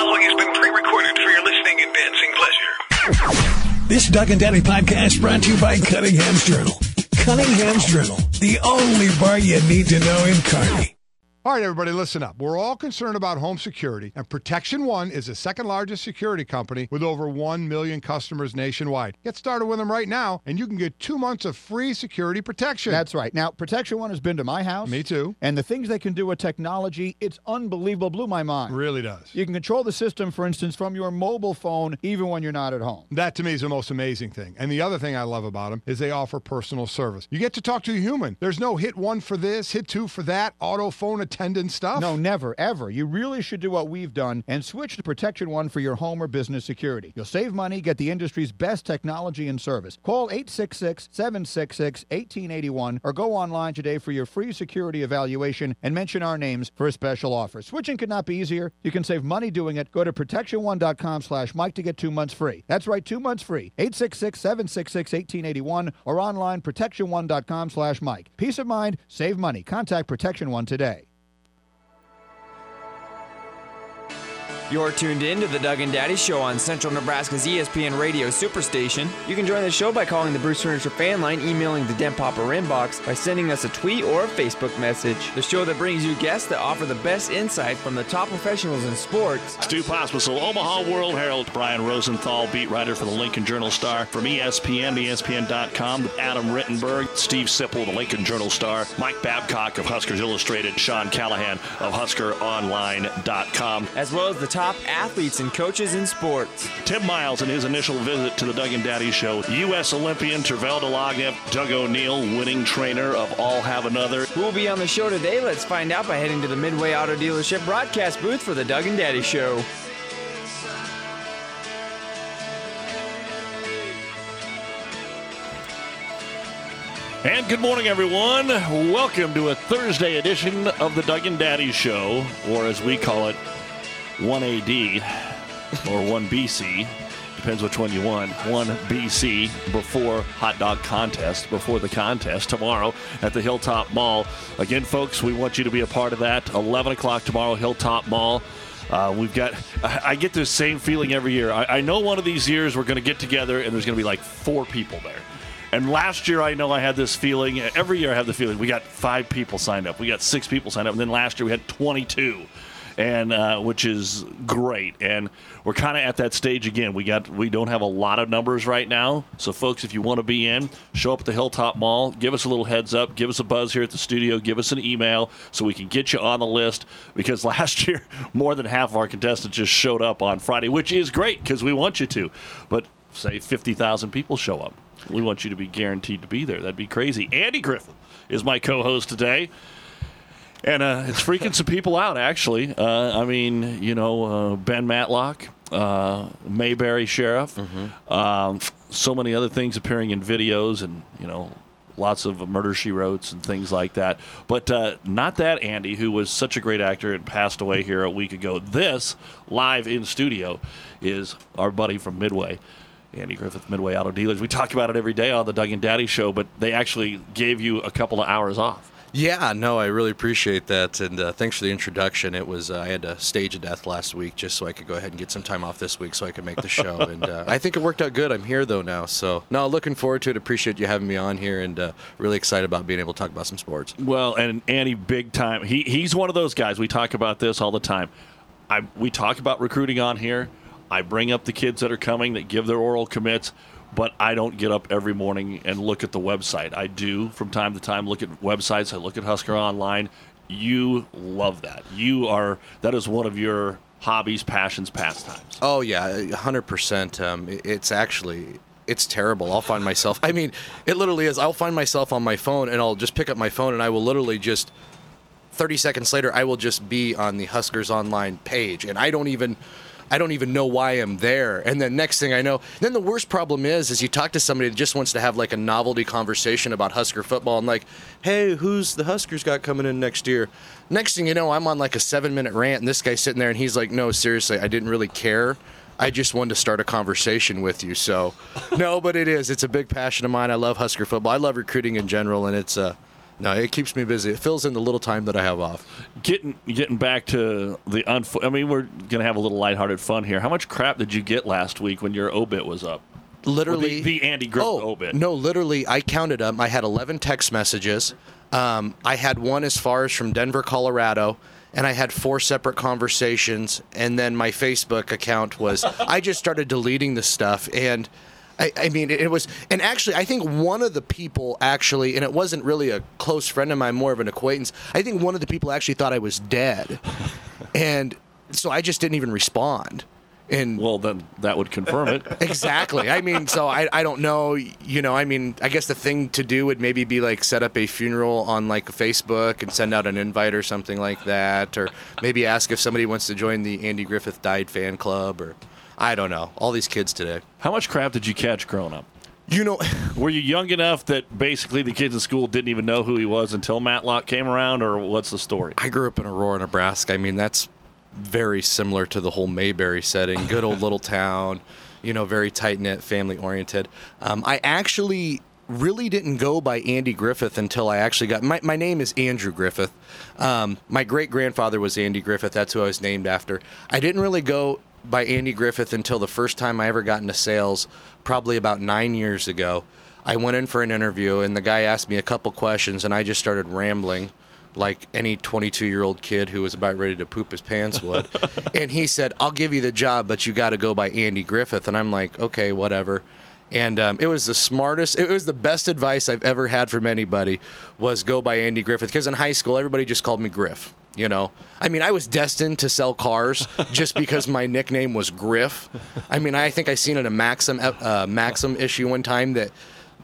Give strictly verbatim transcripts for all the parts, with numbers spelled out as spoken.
following has been pre-recorded for your listening and dancing pleasure. This Doug and Daddy podcast brought to you by Cunningham's Journal. Cunningham's Journal, the only bar you need to know in Kearney. All right, everybody, listen up. We're all concerned about home security, and Protection One is the second largest security company with over one million customers nationwide. Get started with them right now, and you can get two months of free security protection. That's right. Now, Protection One has been to my house. Me too. And the things they can do with technology, it's unbelievable. Blew my mind. Really does. You can control the system, for instance, from your mobile phone, even when you're not at home. That, to me, is the most amazing thing. And the other thing I love about them is they offer personal service. You get to talk to a human. There's no hit one for this, hit two for that, auto phone attendant stuff. No, never, ever. You really should do what we've done and switch to Protection One for your home or business security. You'll save money, get the industry's best technology and service. Call eight six six, seven six six, one eight eight one or go online today for your free security evaluation and mention our names for a special offer. Switching could not be easier. You can save money doing it. Go to protection one dot com slash Mike to get two months free. That's right, two months free. eight six six, seven six six, one eight eight one or online protection one dot com slash Mike. Peace of mind, save money. Contact Protection One today. You're tuned in to the Doug and Daddy Show on Central Nebraska's E S P N Radio Superstation. You can join the show by calling the Bruce Furniture fan line, emailing the Den Popper inbox, by sending us a tweet or a Facebook message. The show that brings you guests that offer the best insight from the top professionals in sports. Stu Pospisil, Omaha World Herald. Brian Rosenthal, beat writer for the Lincoln Journal-Star. From E S P N, E S P N dot com, Adam Rittenberg, Steve Sipple, the Lincoln Journal-Star, Mike Babcock of Huskers Illustrated, Sean Callahan of Husker Online dot com. As well as the top athletes and coaches in sports. Tim Miles in his initial visit to the Doug and Daddy Show. U S Olympian Tervel Delagnev, Doug O'Neill, winning trainer of All Have Another. Who will be on the show today? Let's find out by heading to the Midway Auto Dealership broadcast booth for the Doug and Daddy Show. And good morning, everyone. Welcome to a Thursday edition of the Doug and Daddy Show, or as we call it, one A D or one B C, depends which one you want. one B C before hot dog contest, before the contest tomorrow at the Hilltop Mall. Again, folks, we want you to be a part of that. eleven o'clock tomorrow, Hilltop Mall. Uh, we've got, I, I get this same feeling every year. I, I know one of these years we're going to get together and there's going to be like four people there. And last year, I know I had this feeling. Every year I have the feeling. We got five people signed up. We got six people signed up. And then last year we had twenty-two. And uh, which is great, and we're kind of at that stage again. We got we don't have a lot of numbers right now, so folks, if you want to be in, show up at the Hilltop Mall. Give us a little heads up. Give us a buzz here at the studio. Give us an email so we can get you on the list. Because last year, more than half of our contestants just showed up on Friday, which is great because we want you to. But say fifty thousand people show up, we want you to be guaranteed to be there. That'd be crazy. Andy Griffith is my co-host today. And uh, it's freaking some people out, actually. Uh, I mean, you know, uh, Ben Matlock, uh, Mayberry Sheriff, mm-hmm. um, so many other things appearing in videos and, you know, lots of Murder, She Wrote and things like that. But uh, not that Andy, who was such a great actor and passed away here a week ago. This, live in studio, is our buddy from Midway. Andy Griffith, Midway Auto Dealers. We talk about it every day on the Doug and Daddy Show, but they actually gave you a couple of hours off. Yeah, no, I really appreciate that, and uh, thanks for the introduction. It was uh, I had to stage a death last week just so I could go ahead and get some time off this week so I could make the show, and uh, I think it worked out good. I'm here, though, now, so no, looking forward to it. Appreciate you having me on here, and uh, really excited about being able to talk about some sports. Well, and Andy, big time. He He's one of those guys. We talk about this all the time. I We talk about recruiting on here. I bring up the kids that are coming that give their oral commits. But I don't get up every morning and look at the website. I do from time to time look at websites. I look at Husker Online. You love that. You are that is one of your hobbies, passions, pastimes. Oh yeah, one hundred percent. Um, it's actually it's terrible. I'll find myself. I mean, it literally is. I'll find myself on my phone and I'll just pick up my phone and I will literally just thirty seconds later I will just be on the Huskers Online page and I don't even. I don't even know why I'm there. And then next thing I know, then the worst problem is, is you talk to somebody that just wants to have like a novelty conversation about Husker football and like, hey, who's the Huskers got coming in next year? Next thing you know, I'm on like a seven minute rant and this guy's sitting there and he's like, no, seriously, I didn't really care. I just wanted to start a conversation with you. So no, but it is. It's a big passion of mine. I love Husker football. I love recruiting in general. And it's, uh, No, it keeps me busy. It fills in the little time that I have off. Getting getting back to the unf- I mean, we're gonna have a little lighthearted fun here. How much crap did you get last week when your obit was up? Literally, the, the Andy Griffith oh, obit. No, literally, I counted them. I had eleven text messages. Um, I had one as far as from Denver, Colorado, and I had four separate conversations. And then my Facebook account was. I just started deleting the stuff and. I, I mean, it was, and actually, I think one of the people actually, and it wasn't really a close friend of mine, more of an acquaintance. I think one of the people actually thought I was dead, and so I just didn't even respond. And well, then that would confirm it. Exactly. I mean, so I, I don't know. You know, I mean, I guess the thing to do would maybe be like set up a funeral on like Facebook and send out an invite or something like that, or maybe ask if somebody wants to join the Andy Griffith Died fan club, or. I don't know. All these kids today. How much crap did you catch growing up? You know, were you young enough that basically the kids in school didn't even know who he was until Matlock came around, or what's the story? I grew up in Aurora, Nebraska. I mean, that's very similar to the whole Mayberry setting. Good old little town, you know, very tight-knit, family-oriented. Um, I actually really didn't go by Andy Griffith until I actually got my, my name is Andrew Griffith. Um, my great-grandfather was Andy Griffith. That's who I was named after. I didn't really go by Andy Griffith until the first time I ever got into sales, probably about nine years ago. I went in for an interview, and the guy asked me a couple questions, and I just started rambling like any twenty-two-year-old kid who was about ready to poop his pants would. And he said, I'll give you the job, but you got to go by Andy Griffith. And I'm like, okay, whatever. And um, it was the smartest, it was the best advice I've ever had from anybody was go by Andy Griffith. Because in high school, everybody just called me Griff. You know, I mean, I was destined to sell cars just because my nickname was Griff. I mean, I think I seen in a Maxim uh, Maxim issue one time that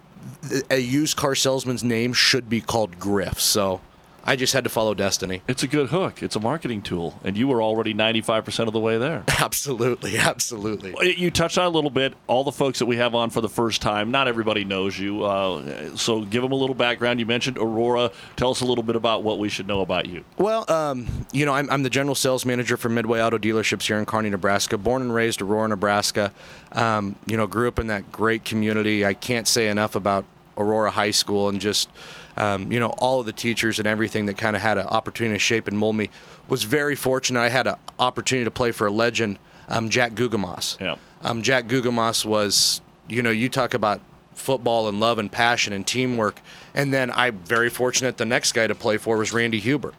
a used car salesman's name should be called Griff. So I just had to follow destiny. It's a good hook. It's a marketing tool, and you were already ninety-five percent of the way there. Absolutely, absolutely. You touched on it a little bit. All the folks that we have on for the first time, not everybody knows you, uh, so give them a little background. You mentioned Aurora. Tell us a little bit about what we should know about you. Well, um, you know, I'm, I'm the general sales manager for Midway Auto Dealerships here in Kearney, Nebraska. Born and raised Aurora, Nebraska. Um, you know, grew up in that great community. I can't say enough about Aurora High School and just Um, you know, all of the teachers and everything that kind of had an opportunity to shape and mold me. Was very fortunate. I had an opportunity to play for a legend, um, Jack Gugamas. Yeah. Um, Jack Gugamas was, you know, you talk about football and love and passion and teamwork. And then I'm very fortunate the next guy to play for was Randy Huber.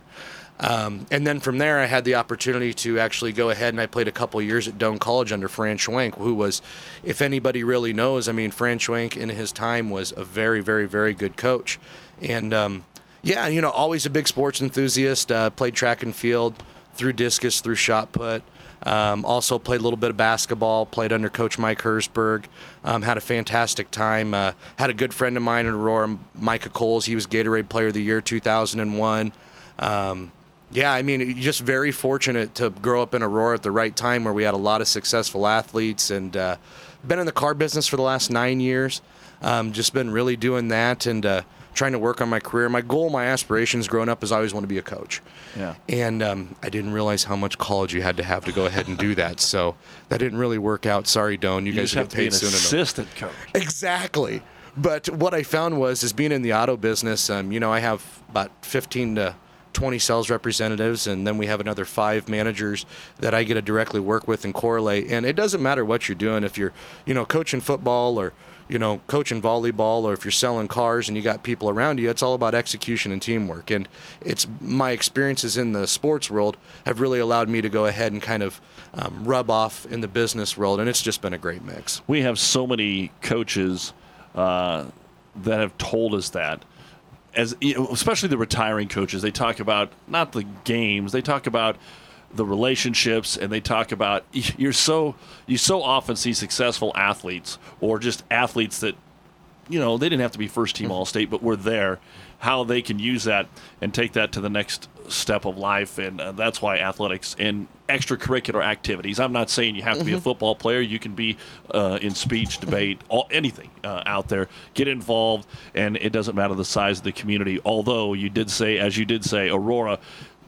Um, and then from there, I had the opportunity to actually go ahead and I played a couple years at Doane College under Fran Schwenk, who was, if anybody really knows, I mean, Fran Schwenk in his time was a very, very, very good coach. And, um, yeah, you know, always a big sports enthusiast, uh, played track and field, threw discus, threw shot put. Um, also played a little bit of basketball, played under Coach Mike Hersberg, um, had a fantastic time. Uh, had a good friend of mine in Aurora, Micah Coles. He was Gatorade Player of the Year two thousand one. Um, yeah, I mean, just very fortunate to grow up in Aurora at the right time where we had a lot of successful athletes, and uh, been in the car business for the last nine years. Um, just been really doing that and uh, trying to work on my career. My goal, my aspirations growing up is I always want to be a coach. Yeah. And um, I didn't realize how much college you had to have to go ahead and do that. So that didn't really work out. Sorry, Doane. You, You guys just will have get to be paid an soon enough. assistant coach. Exactly. But what I found was, is being in the auto business, um, you know, I have about fifteen to twenty sales representatives, and then we have another five managers that I get to directly work with and correlate. And it doesn't matter what you're doing. If you're, you know, coaching football or, you know, coaching volleyball, or if you're selling cars and you got people around you, it's all about execution and teamwork. And it's my experiences in the sports world have really allowed me to go ahead and kind of um, rub off in the business world, and it's just been a great mix. We have so many coaches uh, that have told us that. As especially the retiring coaches, they talk about not the games, they talk about the relationships, and they talk about you're so you so often see successful athletes or just athletes that, you know, they didn't have to be first team All-State, but were there, how they can use that and take that to the next step of life. And uh, that's why athletics and extracurricular activities, I'm not saying you have to be a football player, you can be uh, in speech, debate, all, anything uh, out there, get involved, and it doesn't matter the size of the community. Although you did say, as you did say, Aurora,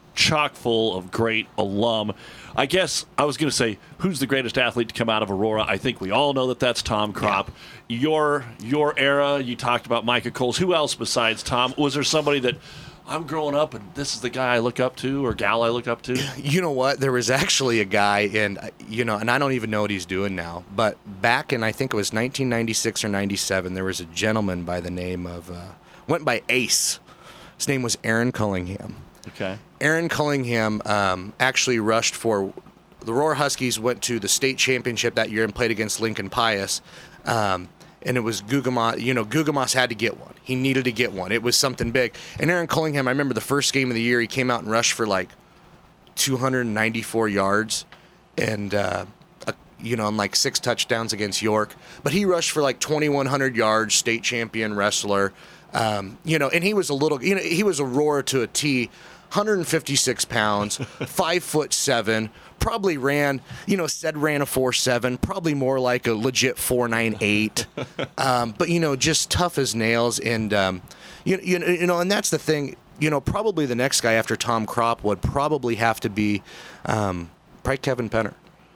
chock full of great alum. I guess I was going to say, who's the greatest athlete to come out of Aurora? I think we all know that that's Tom Kropp. Yeah. Your your era, you talked about Micah Coles. Who else besides Tom? Was there somebody that I'm growing up and this is the guy I look up to or gal I look up to? You know what? There was actually a guy, and you know, and I don't even know what he's doing now. But back in, I think it was nineteen ninety-six or ninety-seven, there was a gentleman by the name of, uh, went by Ace. His name was Aaron Cullingham. Okay. Aaron Cullingham um, actually rushed for the Aurora Huskies. Went to the state championship that year and played against Lincoln Pius. Um, and it was Guggemos. You know, Guggemos had to get one. He needed to get one. It was something big. And Aaron Cullingham, I remember the first game of the year, he came out and rushed for like two hundred ninety-four yards, and uh, uh, you know, and like six touchdowns against York. But he rushed for like twenty-one hundred yards. State champion wrestler. Um, you know, and he was a little. You know, he was Aurora to a T. one hundred fifty-six pounds, five foot seven, probably ran, you know, said ran a four seven, probably more like a legit four nine eight. Um, but, you know, just tough as nails. And, um, you, you, you know, and that's the thing, you know, probably the next guy after Tom Kropp would probably have to be um, probably Kevin Penner.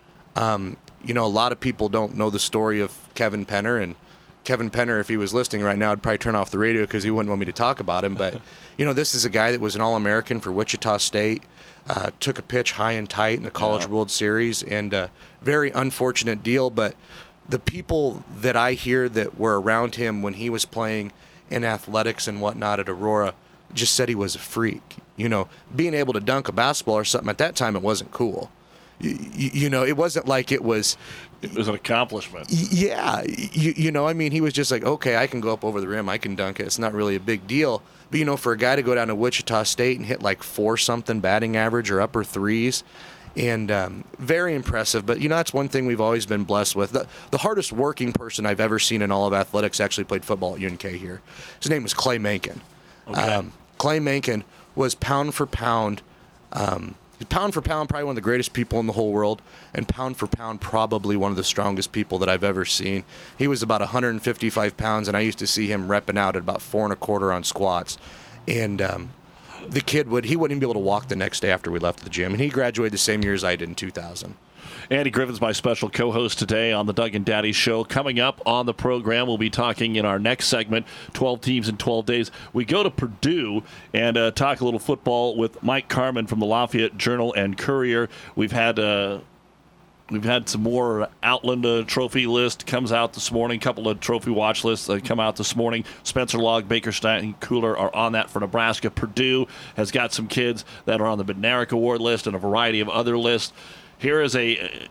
Um, you know, a lot of people don't know the story of Kevin Penner, and Kevin Penner, if he was listening right now, I'd probably turn off the radio because he wouldn't want me to talk about him. But, you know, this is a guy that was an All-American for Wichita State, uh, took a pitch high and tight in the College yeah. World Series, and a very unfortunate deal. But the people that I hear that were around him when he was playing in athletics and whatnot at Aurora just said he was a freak. You know, being able to dunk a basketball or something, at that time it wasn't cool. You, you know, it wasn't like it was... It was an accomplishment. Yeah. You, you know, I mean, he was just like, okay, I can go up over the rim. I can dunk it. It's not really a big deal. But, you know, for a guy to go down to Wichita State and hit like four-something batting average or upper threes, and um, very impressive. But, you know, that's one thing we've always been blessed with. The, the hardest working person I've ever seen in all of athletics actually played football at U N K here. His name was Clay Menken. Okay. Um, Clay Menken was pound for pound um, – Pound for pound, probably one of the greatest people in the whole world, and pound for pound, probably one of the strongest people that I've ever seen. He was about one hundred fifty-five pounds, and I used to see him repping out at about four and a quarter on squats. And um, the kid would he wouldn't even be able to walk the next day after we left the gym. And he graduated the same year as I did in two thousand. Andy Griffin's my special co-host today on the Doug and Daddy Show. Coming up on the program, we'll be talking in our next segment, twelve teams in twelve days. We go to Purdue and uh, talk a little football with Mike Carmen from the Lafayette Journal and Courier. We've had uh, we've had some more Outland uh, trophy list comes out this morning. A couple of trophy watch lists that come out this morning. Spencer Log, Bakerstein, Cooler are on that for Nebraska. Purdue has got some kids that are on the Bednarik Award list and a variety of other lists. Here is a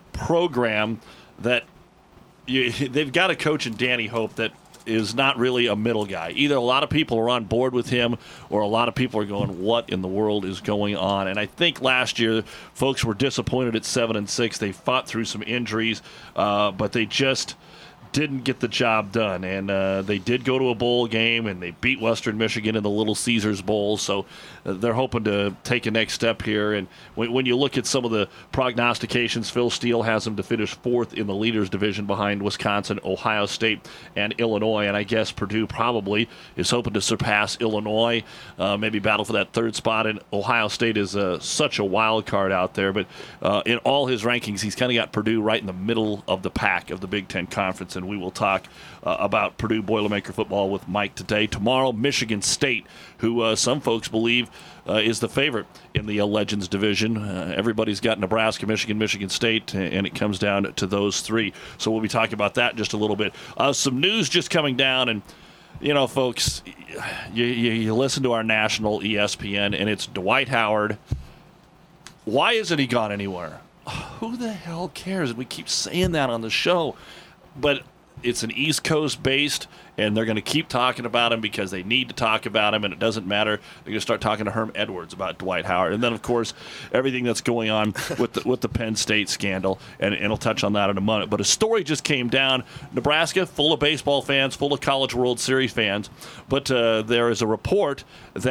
program that you, they've got a coach in Danny Hope that is not really a middle guy. Either a lot of people are on board with him or a lot of people are going, what in the world is going on? And I think last year folks were disappointed at seven and six. They fought through some injuries, uh, but they just didn't get the job done. And uh, they did go to a bowl game, and they beat Western Michigan in the Little Caesars Bowl. So uh, they're hoping to take a next step here. And when, when you look at some of the prognostications, Phil Steele has them to finish fourth in the leaders division behind Wisconsin, Ohio State, and Illinois. And I guess Purdue probably is hoping to surpass Illinois, uh, maybe battle for that third spot. And Ohio State is uh, such a wild card out there. But uh, in all his rankings, he's kind of got Purdue right in the middle of the pack of the Big Ten Conference. And we will talk uh, about Purdue Boilermaker football with Mike today. Tomorrow, Michigan State, who uh, some folks believe uh, is the favorite in the uh, Legends division. Uh, everybody's got Nebraska, Michigan, Michigan State, and it comes down to those three. So we'll be talking about that in just a little bit. Uh, some news just coming down, and you know, folks, you, you, you listen to our national E S P N, and it's Dwight Howard. Why isn't he gone anywhere? Who the hell cares? We keep saying that on the show, but it's an East Coast based, and they're going to keep talking about him because they need to talk about him, and it doesn't matter. They're going to start talking to Herm Edwards about Dwight Howard. And then, of course, everything that's going on with the, with the Penn State scandal, and, and I'll touch on that in a minute. But a story just came down. Nebraska, full of baseball fans, full of College World Series fans, but uh, there is a report that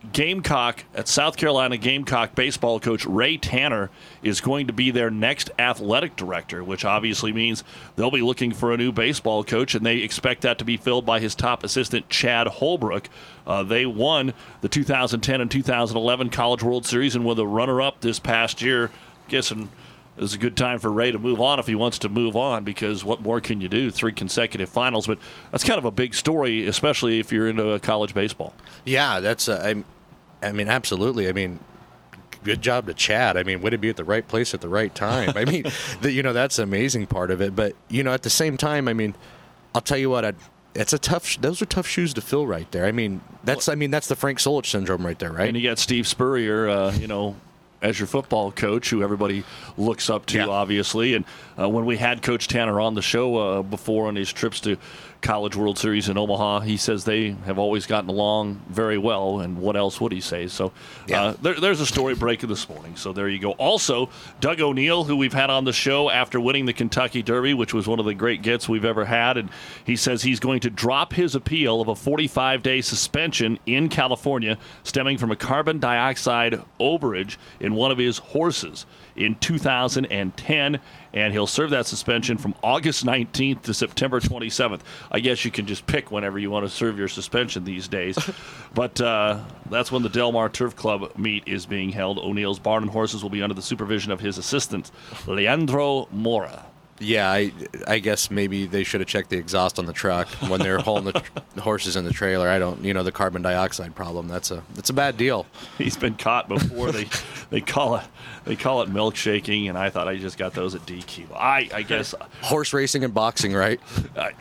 Gamecock, at South Carolina Gamecock baseball coach Ray Tanner is going to be their next athletic director, which obviously means they'll be looking for a new baseball coach, and they expect that to be filled by his top assistant, Chad Holbrook. Uh, they won the two thousand ten and two thousand eleven College World Series and were the runner-up this past year. Guessing it was a good time for Ray to move on if he wants to move on, because what more can you do? Three consecutive finals, but that's kind of a big story, especially if you're into college baseball. Yeah, that's. Uh, I, I mean, absolutely. I mean, good job to Chad. I mean, way to be at the right place at the right time. I mean, the, you know, that's the amazing part of it. But you know, at the same time, I mean, I'll tell you what. I'd, it's a tough. Those are tough shoes to fill, right there. I mean, that's. I mean, that's the Frank Solich syndrome, right there, right? And you got Steve Spurrier. Uh, you know. As your football coach, who everybody looks up to, yeah. obviously. And uh, when we had Coach Tanner on the show uh, before on his trips to College World Series in Omaha, he says they have always gotten along very well, and what else would he say? So yeah. uh, there, there's a story breaking this morning, so there you go. Also, Doug O'Neill, who we've had on the show after winning the Kentucky Derby, which was one of the great gets we've ever had, and he says he's going to drop his appeal of a forty-five day suspension in California stemming from a carbon dioxide overage in one of his horses in two thousand ten, and he'll serve that suspension from August nineteenth to September twenty-seventh. I guess you can just pick whenever you want to serve your suspension these days. But uh, that's when the Del Mar Turf Club meet is being held. O'Neill's Barn and Horses will be under the supervision of his assistant, Leandro Mora. Yeah, I, I guess maybe they should have checked the exhaust on the truck when they're hauling the, tr- the horses in the trailer. I don't, you know, the carbon dioxide problem. That's a that's a bad deal. He's been caught before. they they call it they call it milkshaking, and I thought I just got those at D Q. I I guess horse racing and boxing, right? I,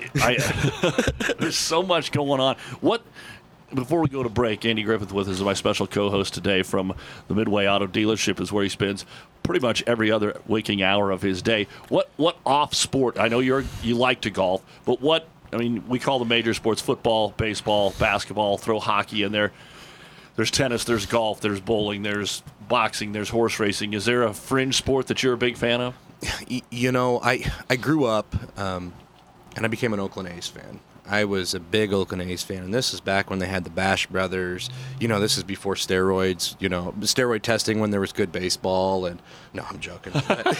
I, there's so much going on. What? Before we go to break, Andy Griffith with us is my special co-host today from the Midway Auto Dealership, is where he spends pretty much every other waking hour of his day. What what off sport? I know you're you like to golf, but what? I mean, we call the major sports football, baseball, basketball. Throw hockey in there. There's tennis. There's golf. There's bowling. There's boxing. There's horse racing. Is there a fringe sport that you're a big fan of? You know, I I grew up um, and I became an Oakland A's fan. I was a big Oakland A's fan, and this is back when they had the Bash brothers. You know, this is before steroids, you know, steroid testing when there was good baseball. And no, I'm joking.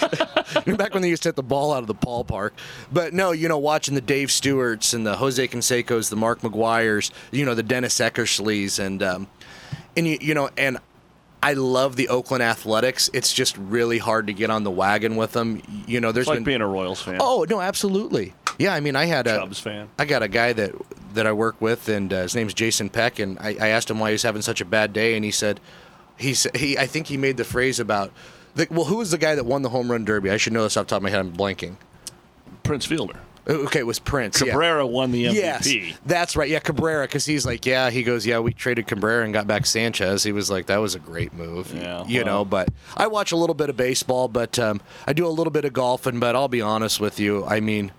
Back when they used to hit the ball out of the ballpark. But no, you know, watching the Dave Stewarts and the Jose Cansecos, the Mark McGuires, you know, the Dennis Eckersleys, and, um, and you, you know, and I love the Oakland Athletics. It's just really hard to get on the wagon with them. You know, there's it's like been being a Royals fan. Oh no, absolutely. Yeah, I mean, I had a Cubs fan. I got a guy that that I work with, and uh, his name's Jason Peck, and I, I asked him why he was having such a bad day, and he said, he said, he I think he made the phrase about, the, well, who was the guy that won the home run derby? I should know this off the top of my head. I'm blanking. Prince Fielder. Okay, it was Prince. Cabrera yeah. won the M V P. Yes, that's right. Yeah, Cabrera, because he's like, yeah, he goes, yeah, we traded Cabrera and got back Sanchez. He was like, that was a great move. Yeah, you well. know, but I watch a little bit of baseball, but um, I do a little bit of golfing, but I'll be honest with you. I mean,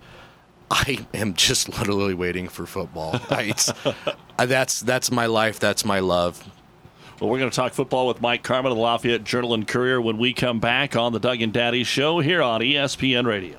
I am just literally waiting for football. I, that's, that's my life. That's my love. Well, we're going to talk football with Mike Carmen of the Lafayette Journal and Courier when we come back on the Doug and Daddy Show here on E S P N Radio.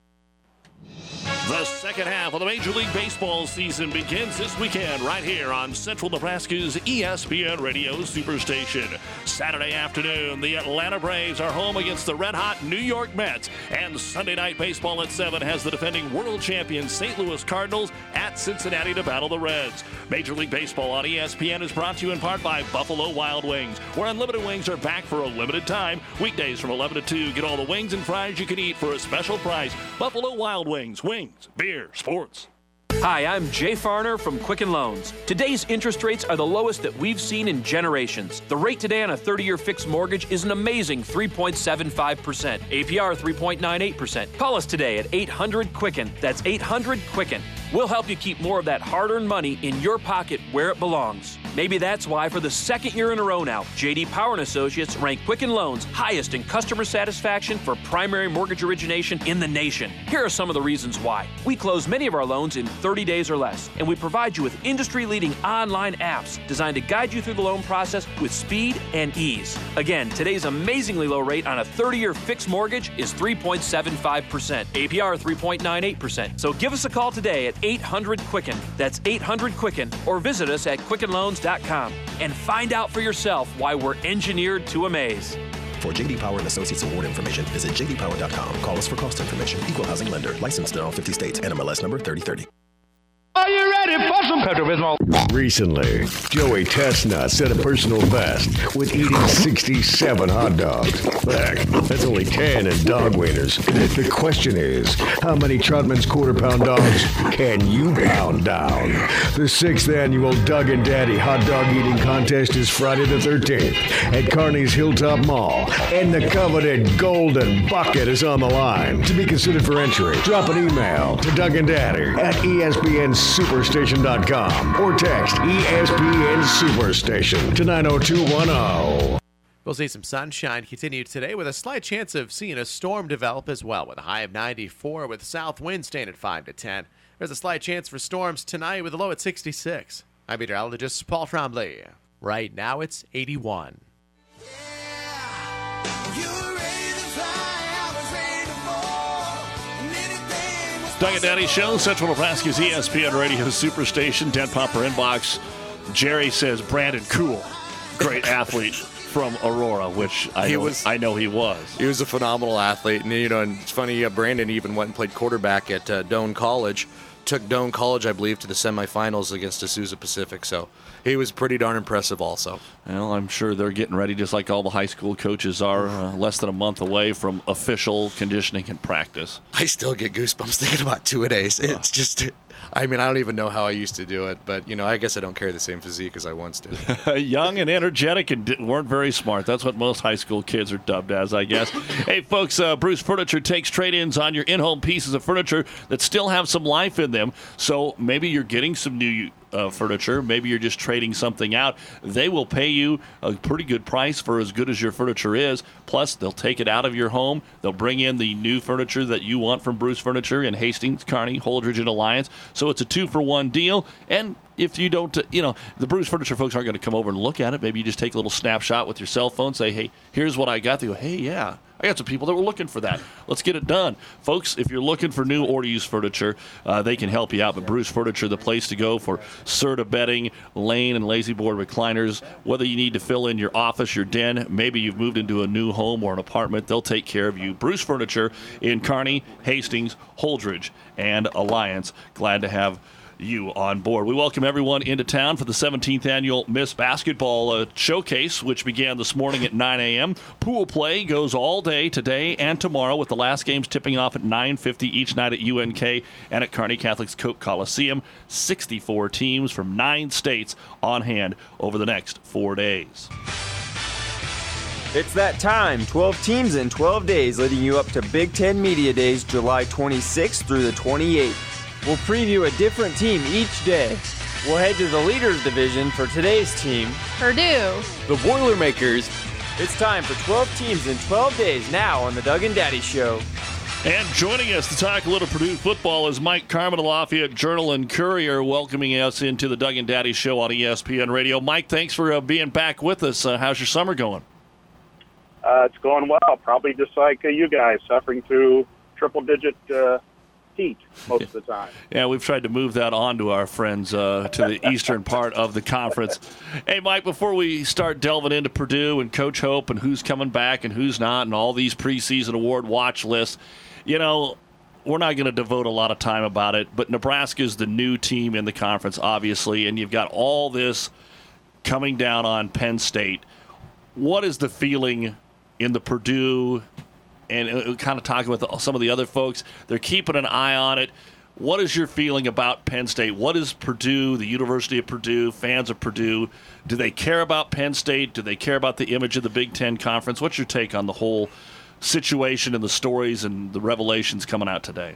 The second half of the Major League Baseball season begins this weekend right here on Central Nebraska's E S P N Radio Superstation. Saturday afternoon, the Atlanta Braves are home against the red-hot New York Mets. And Sunday Night Baseball at seven has the defending world champion Saint Louis Cardinals at Cincinnati to battle the Reds. Major League Baseball on E S P N is brought to you in part by Buffalo Wild Wings, where unlimited wings are back for a limited time. Weekdays from eleven to two, get all the wings and fries you can eat for a special price. Buffalo Wild Wings, wings, beer, sports. Hi, I'm Jay Farner from Quicken Loans. Today's interest rates are the lowest that we've seen in generations. The rate today on a thirty-year fixed mortgage is an amazing three point seven five percent. A P R three point nine eight percent. Call us today at eight hundred Quicken. That's eight hundred Quicken. We'll help you keep more of that hard-earned money in your pocket where it belongs. Maybe that's why for the second year in a row now, J D Power and Associates ranked Quicken Loans highest in customer satisfaction for primary mortgage origination in the nation. Here are some of the reasons why. We close many of our loans in thirty days or less, and we provide you with industry-leading online apps designed to guide you through the loan process with speed and ease. Again, today's amazingly low rate on a thirty-year fixed mortgage is three point seven five percent. A P R three point nine eight percent. So give us a call today at eight hundred Quicken. That's eight hundred Quicken, or visit us at quicken loans loans dot com and find out for yourself why we're engineered to amaze. For J D Power and Associates award information, visit j d power dot com. Call us for cost information. Equal housing lender. Licensed in all fifty states. N M L S number thirty thirty. Are you ready for some Pepto-Bismol? Recently, Joey Chestnut set a personal best with eating sixty-seven hot dogs. Heck, that's only ten in dog wieners. The question is, how many Trotman's Quarter Pound dogs can you pound down? The sixth annual Doug and Daddy Hot Dog Eating Contest is Friday the thirteenth at Kearney's Hilltop Mall, and the coveted Golden Bucket is on the line. To be considered for entry, drop an email to Doug and Daddy at E S P N Superstation dot com or text E S P N Superstation to nine oh two one oh. We'll see some sunshine continue today with a slight chance of seeing a storm develop as well, with a high of ninety-four with south wind staying at five to ten. There's a slight chance for storms tonight with a low at sixty-six. I'm meteorologist Paul Trombley. Right now it's eighty-one. Doug and Daddy Show, Central Nebraska's E S P N Radio Superstation, Den Popper Inbox. Jerry says Brandon Cool, great athlete from Aurora, which I He know, was- I know he was. He was a phenomenal athlete, and you know, and it's funny. Uh, Brandon even went and played quarterback at uh, Doane College. Took Doane College, I believe, to the semifinals against Azusa Pacific. So he was pretty darn impressive, also. Well, I'm sure they're getting ready, just like all the high school coaches are, uh, less than a month away from official conditioning and practice. I still get goosebumps thinking about two-a-days. It's just, I mean, I don't even know how I used to do it, but you know, I guess I don't carry the same physique as I once did. Young and energetic and di- weren't very smart. That's what most high school kids are dubbed as, I guess. Hey, folks, uh, Bruce Furniture takes trade-ins on your in-home pieces of furniture that still have some life in them. So maybe you're getting some new uh, furniture. Maybe you're just trading something out. They will pay you a pretty good price for as good as your furniture is. Plus, they'll take it out of your home. They'll bring in the new furniture that you want from Bruce Furniture in Hastings, Kearney, Holdridge, and Alliance. So it's a two-for-one deal. And if you don't, uh, you know, the Bruce Furniture folks aren't going to come over and look at it. Maybe you just take a little snapshot with your cell phone, say, hey, here's what I got. They go, hey, yeah, I got some people that were looking for that. Let's get it done. Folks, if you're looking for new or used furniture, uh, they can help you out. But Bruce Furniture, the place to go for Serta bedding, lane and lazy board recliners. Whether you need to fill in your office, your den, maybe you've moved into a new home or an apartment, they'll take care of you. Bruce Furniture in Kearney, Hastings, Holdridge, and Alliance. Glad to have you on board. We welcome everyone into town for the seventeenth annual Miss Basketball uh, Showcase, which began this morning at nine a.m. Pool play goes all day today and tomorrow, with the last games tipping off at nine fifty each night at U N K and at Kearney Catholic's Coke Coliseum. sixty-four teams from nine states on hand over the next four days. It's that time. twelve teams in twelve days, leading you up to Big Ten Media Days, July twenty-sixth through the twenty-eighth. We'll preview a different team each day. We'll head to the Leaders Division for today's team, Purdue, the Boilermakers. It's time for twelve teams in twelve days now on the Doug and Daddy Show. And joining us to talk a little Purdue football is Mike Carmen of Lafayette Journal and Courier, welcoming us into the Doug and Daddy Show on E S P N Radio. Mike, thanks for uh, being back with us. Uh, how's your summer going? Uh, it's going well, probably just like uh, you guys, suffering through triple-digit uh, heat most of the time. Yeah, we've tried to move that on to our friends uh, to the eastern part of the conference. Hey, Mike, before we start delving into Purdue and Coach Hope and who's coming back and who's not and all these preseason award watch lists, you know, we're not going to devote a lot of time about it, but Nebraska's the new team in the conference, obviously, and you've got all this coming down on Penn State. What is the feeling in the Purdue, and kind of talking with some of the other folks, they're keeping an eye on it. What is your feeling about Penn State? What is Purdue, the University of Purdue, fans of Purdue? Do they care about Penn State? Do they care about the image of the Big Ten Conference? What's your take on the whole situation and the stories and the revelations coming out today?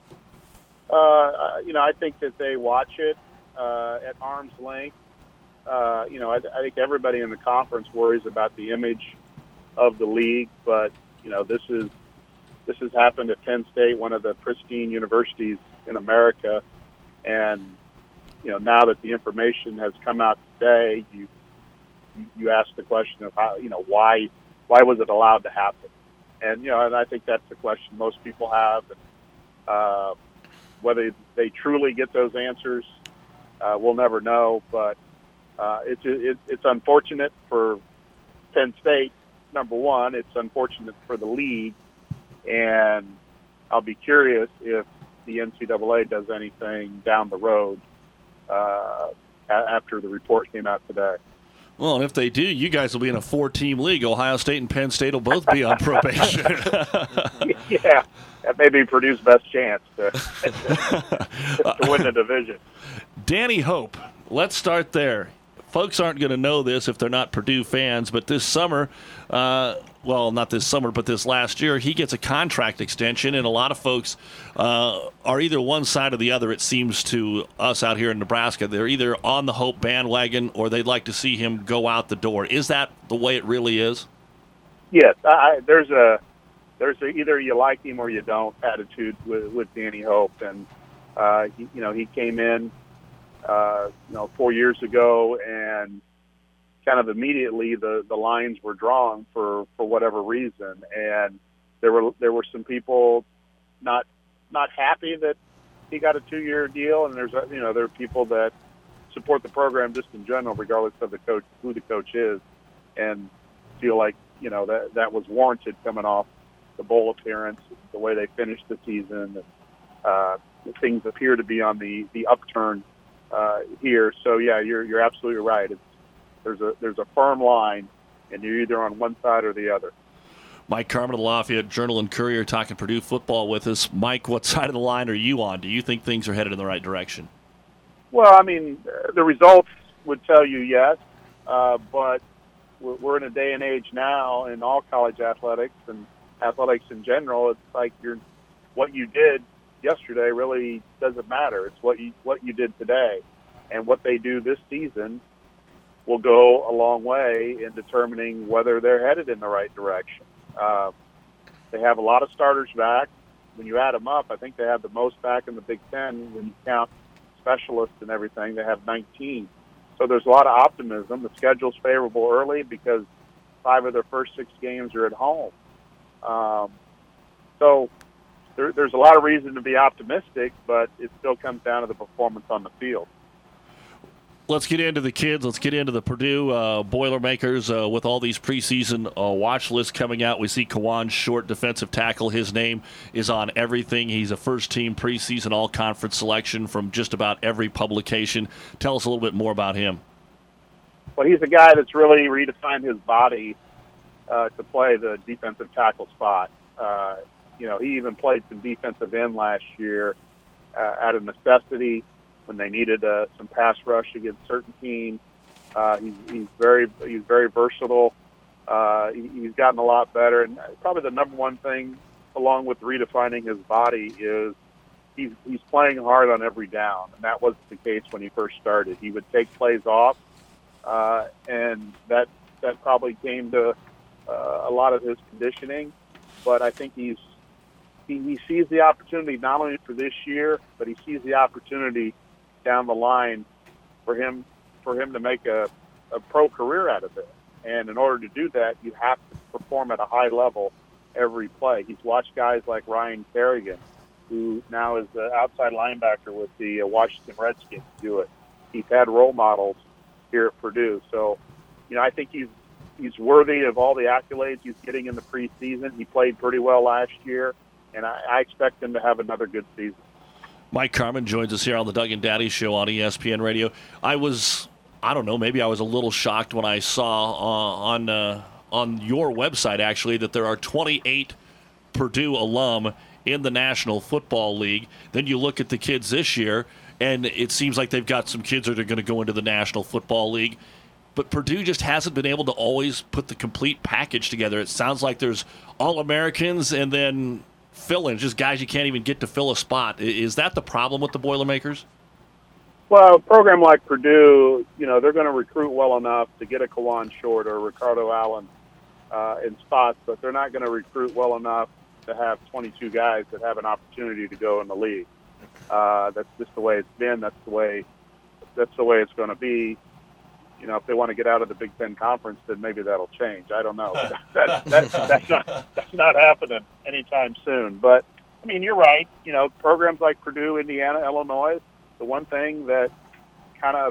Uh, you know, I think that they watch it uh, at arm's length. Uh, you know, I, I think everybody in the conference worries about the image of the league, but you know, this is this has happened at Penn State, one of the pristine universities in America, and you know, now that the information has come out today, you you ask the question of how, you know, why why was it allowed to happen? And you know, and I think that's the question most people have. Uh, whether they truly get those answers, uh, we'll never know. But uh, it's it, it's unfortunate for Penn State. Number one, it's unfortunate for the league, and I'll be curious if the N C double A does anything down the road uh, after the report came out today. Well, and if they do, you guys will be in a four-team league. Ohio State and Penn State will both be on probation. Yeah, that may be Purdue's best chance to, to win the division. Danny Hope, let's start there. Folks aren't going to know this if they're not Purdue fans, but this summer, uh, well, not this summer, but this last year, he gets a contract extension, and a lot of folks uh, are either one side or the other, it seems to us out here in Nebraska. They're either on the Hope bandwagon or they'd like to see him go out the door. Is that the way it really is? Yes. I, there's a there's a either you like him or you don't attitude with, with Danny Hope. And, uh, he, you know, he came in, uh, you know, four years ago, and kind of immediately the, the lines were drawn for, for whatever reason. And there were there were some people not not happy that he got a two-year deal, and there's, you know, there are people that support the program just in general, regardless of the coach, who the coach is, and feel like, you know, that that was warranted coming off the bowl appearance, the way they finished the season. And, uh, things appear to be on the, the upturn uh, here. So, yeah, you're you're absolutely right. It's, there's a there's a firm line, and you're either on one side or the other. Mike Carmen of the Lafayette Journal and Courier talking Purdue football with us. Mike, what side of the line are you on? Do you think things are headed in the right direction? Well, I mean, the results would tell you yes, uh, but we're in a day and age now in all college athletics and athletics in general. It's like you're what you did yesterday really doesn't matter. It's what you what you did today, and what they do this season will go a long way in determining whether they're headed in the right direction. Uh, they have a lot of starters back. When you add them up, I think they have the most back in the Big Ten when you count specialists and everything. They have nineteen. So there's a lot of optimism. The schedule's favorable early because five of their first six games are at home. Um, so there, there's a lot of reason to be optimistic, but it still comes down to the performance on the field. Let's get into the kids. Let's get into the Purdue uh, Boilermakers uh, with all these preseason uh, watch lists coming out. We see Kawan Short, defensive tackle. His name is on everything. He's a first-team preseason all-conference selection from just about every publication. Tell us a little bit more about him. Well, he's a guy that's really redefined his body uh, to play the defensive tackle spot. Uh, you know, he even played some defensive end last year uh, out of necessity when they needed uh, some pass rush against certain teams. Uh, he's, he's very he's very versatile. Uh, he, he's gotten a lot better, and probably the number one thing, along with redefining his body, is he's he's playing hard on every down, and that wasn't the case when he first started. He would take plays off, uh, and that that probably came to uh, a lot of his conditioning. But I think he's he, he sees the opportunity not only for this year, but he sees the opportunity down the line for him for him to make a, a pro career out of it. And in order to do that, you have to perform at a high level every play. He's watched guys like Ryan Kerrigan, who now is the outside linebacker with the Washington Redskins, do it. He's had role models here at Purdue. So, you know, I think he's he's worthy of all the accolades he's getting in the preseason. He played pretty well last year, and I, I expect him to have another good season. Mike Carmen joins us here on the Doug and Daddy Show on E S P N Radio. I was, I don't know, maybe I was a little shocked when I saw uh, on uh, on your website, actually, that there are twenty-eight Purdue alum in the National Football League. Then you look at the kids this year, and it seems like they've got some kids that are going to go into the National Football League. But Purdue just hasn't been able to always put the complete package together. It sounds like there's All-Americans and then fill-ins, just guys you can't even get to fill a spot. Is that the problem with the Boilermakers? Well, a program like Purdue, you know, they're going to recruit well enough to get a Kawan Short or Ricardo Allen uh, in spots, but they're not going to recruit well enough to have twenty-two guys that have an opportunity to go in the league. Uh, that's just the way it's been. That's the way. That's the way it's going to be. You know, if they want to get out of the Big Ten Conference, then maybe that'll change. I don't know. that, that, that's not that's not happening anytime soon. But I mean, you're right. You know, programs like Purdue, Indiana, Illinois. The one thing that kind of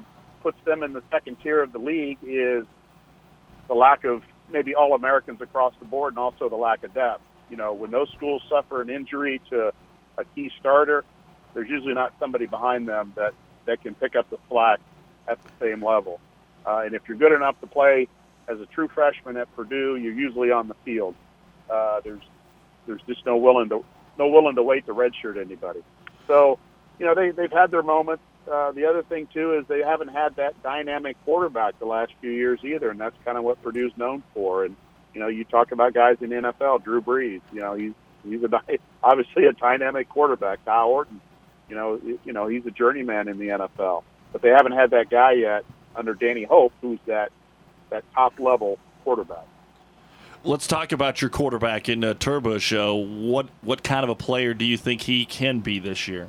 puts them in the second tier of the league is the lack of maybe All-Americans across the board and also the lack of depth. You know, when those schools suffer an injury to a key starter, there's usually not somebody behind them that, that can pick up the slack at the same level. Uh, and if you're good enough to play as a true freshman at Purdue, you're usually on the field. Uh, there's there's just no willing to no willing to wait to redshirt anybody. So, you know, they they've had their moments. Uh, the other thing too is they haven't had that dynamic quarterback the last few years either, and that's kind of what Purdue's known for. And you know, you talk about guys in the N F L, Drew Brees. You know, he's he's a obviously a dynamic quarterback. Kyle Orton, you know, you know he's a journeyman in the N F L, but they haven't had that guy yet under Danny Hope, who's that that top level quarterback. Let's talk about your quarterback in uh, Turbush. Uh, what what kind of a player do you think he can be this year?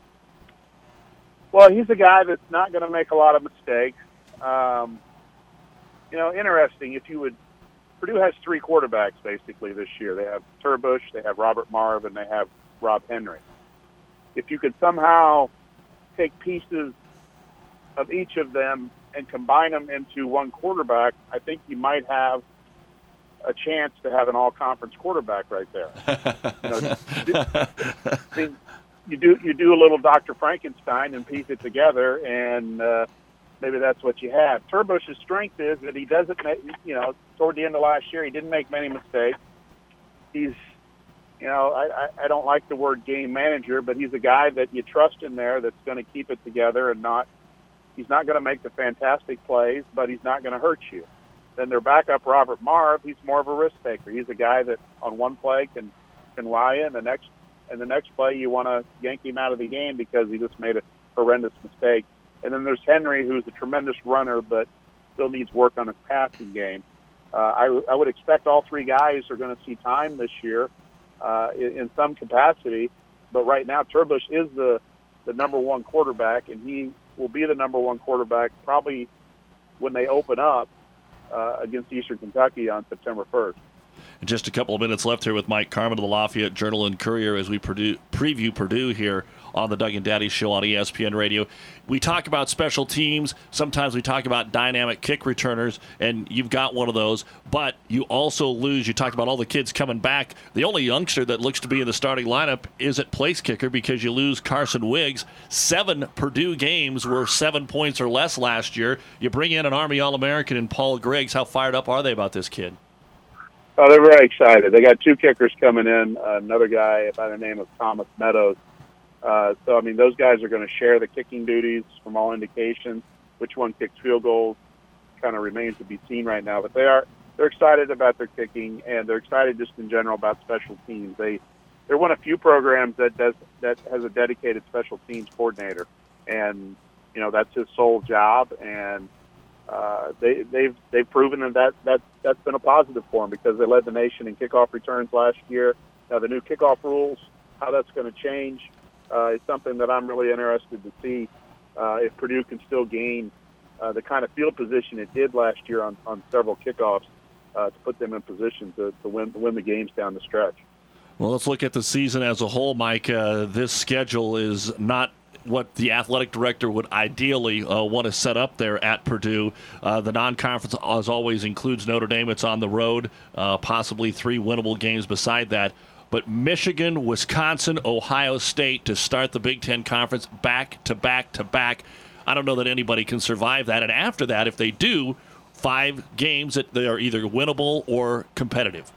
Well, he's a guy that's not going to make a lot of mistakes. Um, you know, interesting. If you would, Purdue has three quarterbacks basically this year. They have Turbush, they have Robert Marve, and they have Rob Henry. If you could somehow take pieces of each of them and combine them into one quarterback, I think you might have a chance to have an all-conference quarterback right there. You know, you do you do a little Doctor Frankenstein and piece it together, and uh, maybe that's what you have. Turbush's strength is that he doesn't make, you know, toward the end of last year, he didn't make many mistakes. He's, you know, I, I, I don't like the word game manager, but he's a guy that you trust in there that's going to keep it together and not, he's not going to make the fantastic plays, but he's not going to hurt you. Then their backup, Robert Marve, he's more of a risk taker. He's a guy that on one play can, can wow you, and the next and the next play you want to yank him out of the game because he just made a horrendous mistake. And then there's Henry, who's a tremendous runner, but still needs work on his passing game. Uh, I, I would expect all three guys are going to see time this year uh, in, in some capacity. But right now, Turbush is the, the number one quarterback, and he will be the number one quarterback probably when they open up uh, against Eastern Kentucky on September first. Just a couple of minutes left here with Mike Carmen of the Lafayette Journal and Courier as we Purdue, preview Purdue here on the Doug and Daddy Show on E S P N Radio. We talk about special teams. Sometimes we talk about dynamic kick returners, and you've got one of those. But you also lose. You talked about all the kids coming back. The only youngster that looks to be in the starting lineup is at place kicker because you lose Carson Wiggs. Seven Purdue games were seven points or less last year. You bring in an Army All-American in Paul Griggs. How fired up are they about this kid? Oh, they're very excited. They got two kickers coming in, uh, another guy by the name of Thomas Meadows. Uh, so, I mean, those guys are going to share the kicking duties from all indications. Which one kicks field goals kind of remains to be seen right now. But they are they're excited about their kicking, and they're excited just in general about special teams. They, they're one of few programs that does that has a dedicated special teams coordinator. And, you know, that's his sole job, and Uh, they, they've they've proven that, that that that's been a positive for them because they led the nation in kickoff returns last year. Now the new kickoff rules, how that's going to change, uh, is something that I'm really interested to see uh, if Purdue can still gain uh, the kind of field position it did last year on, on several kickoffs uh, to put them in position to, to win to win the games down the stretch. Well, let's look at the season as a whole, Mike. Uh, this schedule is not what the athletic director would ideally uh, want to set up there at Purdue. Uh, the non-conference, as always, includes Notre Dame. It's on the road, uh, possibly three winnable games beside that. But Michigan, Wisconsin, Ohio State to start the Big Ten Conference back to back to back. I don't know that anybody can survive that. And after that, if they do, five games that they are either winnable or competitive.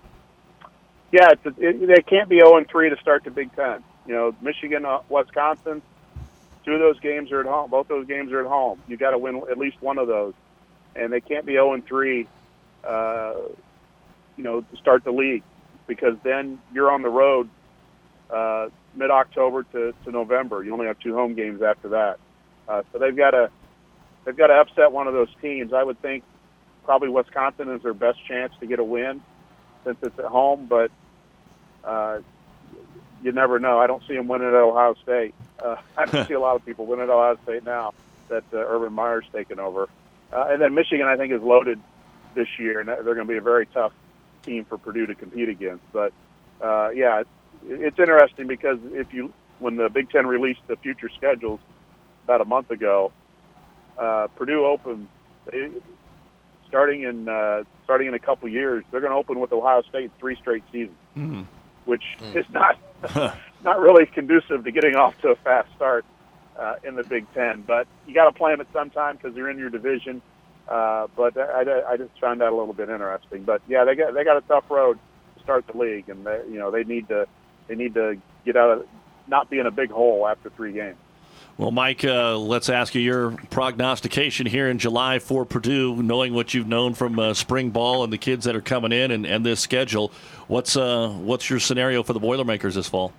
Yeah, it's a, it, they can't be oh and three to start the Big Ten. You know, Michigan, uh, Wisconsin, two of those games are at home. Both those games are at home. You got to win at least one of those, and they can't be oh and three. Uh, you know, to start the league, because then you're on the road uh, mid-October to, to November. You only have two home games after that, uh, so they've got to they've got to upset one of those teams. I would think probably Wisconsin is their best chance to get a win since it's at home, but uh, you never know. I don't see them winning at Ohio State. Uh, I don't see a lot of people winning at Ohio State now that uh, Urban Meyer's taken over. Uh, and then Michigan, I think, is loaded this year, and they're going to be a very tough team for Purdue to compete against. But, uh, yeah, it's, it's interesting because if you when the Big Ten released the future schedules about a month ago, uh, Purdue opens they, starting in uh, starting in a couple years. They're going to open with Ohio State three straight seasons, mm. which mm. is not not really conducive to getting off to a fast start uh, in the Big Ten. But you got to play them at some time because they're in your division. Uh, but I, I just found that a little bit interesting. But yeah, they got they got a tough road to start the league, and they, you know they need to they need to get out of not be in a big hole after three games. Well, Mike, uh, let's ask you your prognostication here in July for Purdue, knowing what you've known from uh, spring ball and the kids that are coming in and, and this schedule. What's uh, what's your scenario for the Boilermakers this fall?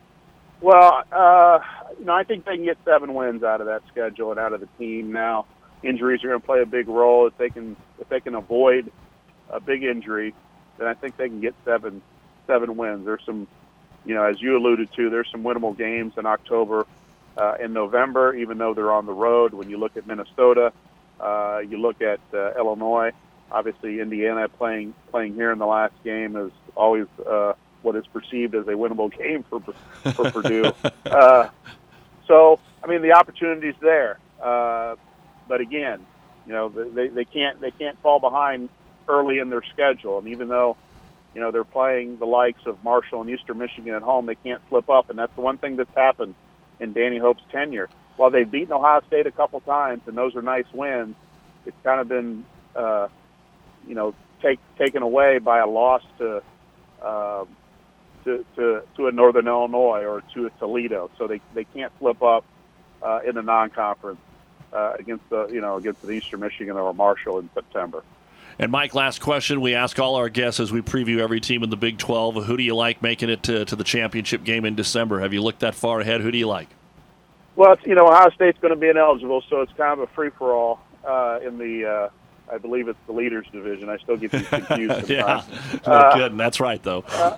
Well, uh, you know, I think they can get seven wins out of that schedule and out of the team. Now, injuries are going to play a big role. If they can, if they can avoid a big injury, then I think they can get seven seven wins. There's some, you know, as you alluded to, there's some winnable games in October. Uh, in November, even though they're on the road. When you look at Minnesota, uh, you look at uh, Illinois. Obviously, Indiana playing playing here in the last game is always uh, what is perceived as a winnable game for for Purdue. Uh, so, I mean, the opportunity's there. Uh, but again, you know, they they can't they can't fall behind early in their schedule. And even though, you know, they're playing the likes of Marshall and Eastern Michigan at home, they can't slip up. And that's the one thing that's happened in Danny Hope's tenure. While they've beaten Ohio State a couple times, and those are nice wins, it's kind of been, uh, you know, take, taken away by a loss to, uh, to to to a Northern Illinois or to a Toledo. So they, they can't flip up uh, in the non-conference uh, against the you know against the Eastern Michigan or Marshall in September. And Mike, last question. We ask all our guests as we preview every team in the Big twelve. Who do you like making it to, to the championship game in December? Have you looked that far ahead? Who do you like? Well, it's, you know, Ohio State's going to be ineligible, so it's kind of a free-for-all uh, in the, uh, I believe it's the leaders division. I still get these confused. yeah, no uh, kidding. That's right, though. uh,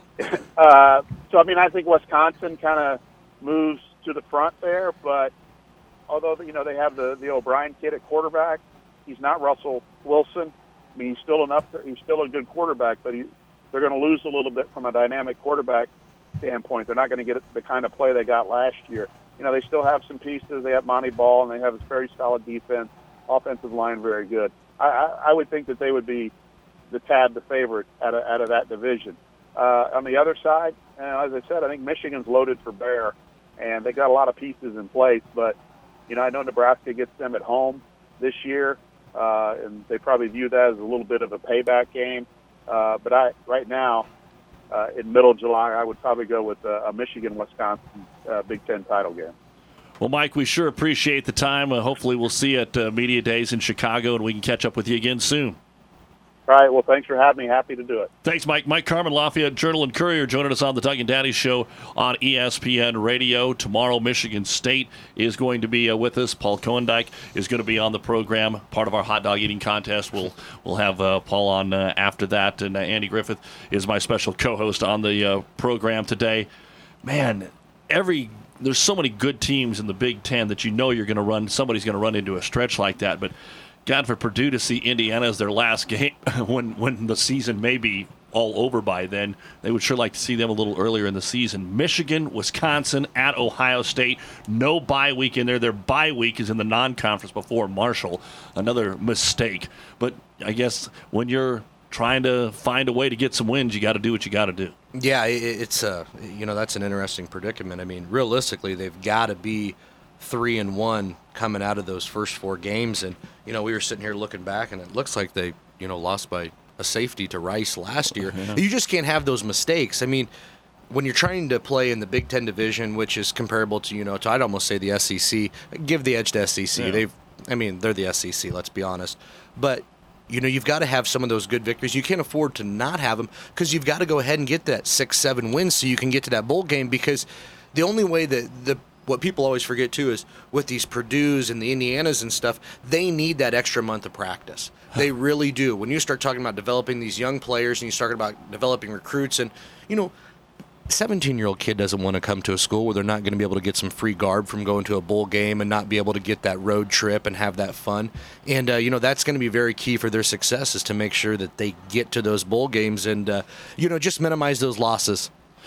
uh, so, I mean, I think Wisconsin kind of moves to the front there, but although, you know, they have the, the O'Brien kid at quarterback, he's not Russell Wilson. I mean, he's still enough. To, he's still a good quarterback, but he, they're going to lose a little bit from a dynamic quarterback standpoint. They're not going to get the kind of play they got last year. You know, they still have some pieces. They have Monty Ball, and they have a very solid defense. Offensive line, very good. I, I, I would think that they would be the tad the favorite out of, out of that division. Uh, on the other side, uh, as I said, I think Michigan's loaded for bear, and they got a lot of pieces in place. But, you know, I know Nebraska gets them at home this year. Uh, and they probably view that as a little bit of a payback game. Uh, but I, right now, uh, in middle July, I would probably go with a, a Michigan-Wisconsin uh, Big Ten title game. Well, Mike, we sure appreciate the time. Uh, hopefully we'll see you at uh, Media Days in Chicago, and we can catch up with you again soon. All right. Well, thanks for having me. Happy to do it. Thanks, Mike. Mike Carmen, Lafayette Journal and Courier, joining us on the Doug and Daddy Show on E S P N Radio. Tomorrow, Michigan State is going to be uh, with us. Paul Cohendijk is going to be on the program, part of our hot dog eating contest. We'll we'll have uh, Paul on uh, after that, and uh, Andy Griffith is my special co-host on the uh, program today. Man, every there's so many good teams in the Big Ten that you know you're going to run. Somebody's going to run into a stretch like that, but God, for Purdue to see Indiana as their last game when when the season may be all over by then, they would sure like to see them a little earlier in the season. Michigan, Wisconsin, at Ohio State. No bye week in there. Their bye week is in the non-conference before Marshall. Another mistake. But I guess when you're trying to find a way to get some wins, you got to do what you got to do. Yeah, it's a, you know, that's an interesting predicament. I mean, realistically, they've got to be three and one coming out of those first four games, and you know we were sitting here looking back, and it looks like they you know lost by a safety to Rice last year. Yeah. You just can't have those mistakes. I mean, when you're trying to play in the Big Ten division, which is comparable to you know to I'd almost say the S E C, give the edge to S E C. Yeah. They've, I mean, they're the S E C. Let's be honest, but. You know, you've got to have some of those good victories. You can't afford to not have them because you've got to go ahead and get that six, seven wins so you can get to that bowl game, because the only way that the what people always forget, too, is with these Purdues and the Indianas and stuff, they need that extra month of practice. They really do. When you start talking about developing these young players and you start about developing recruits, and, you know, seventeen-year-old kid doesn't want to come to a school where they're not going to be able to get some free garb from going to a bowl game and not be able to get that road trip and have that fun. And, uh, you know, that's going to be very key for their success, is to make sure that they get to those bowl games and, uh, you know, just minimize those losses.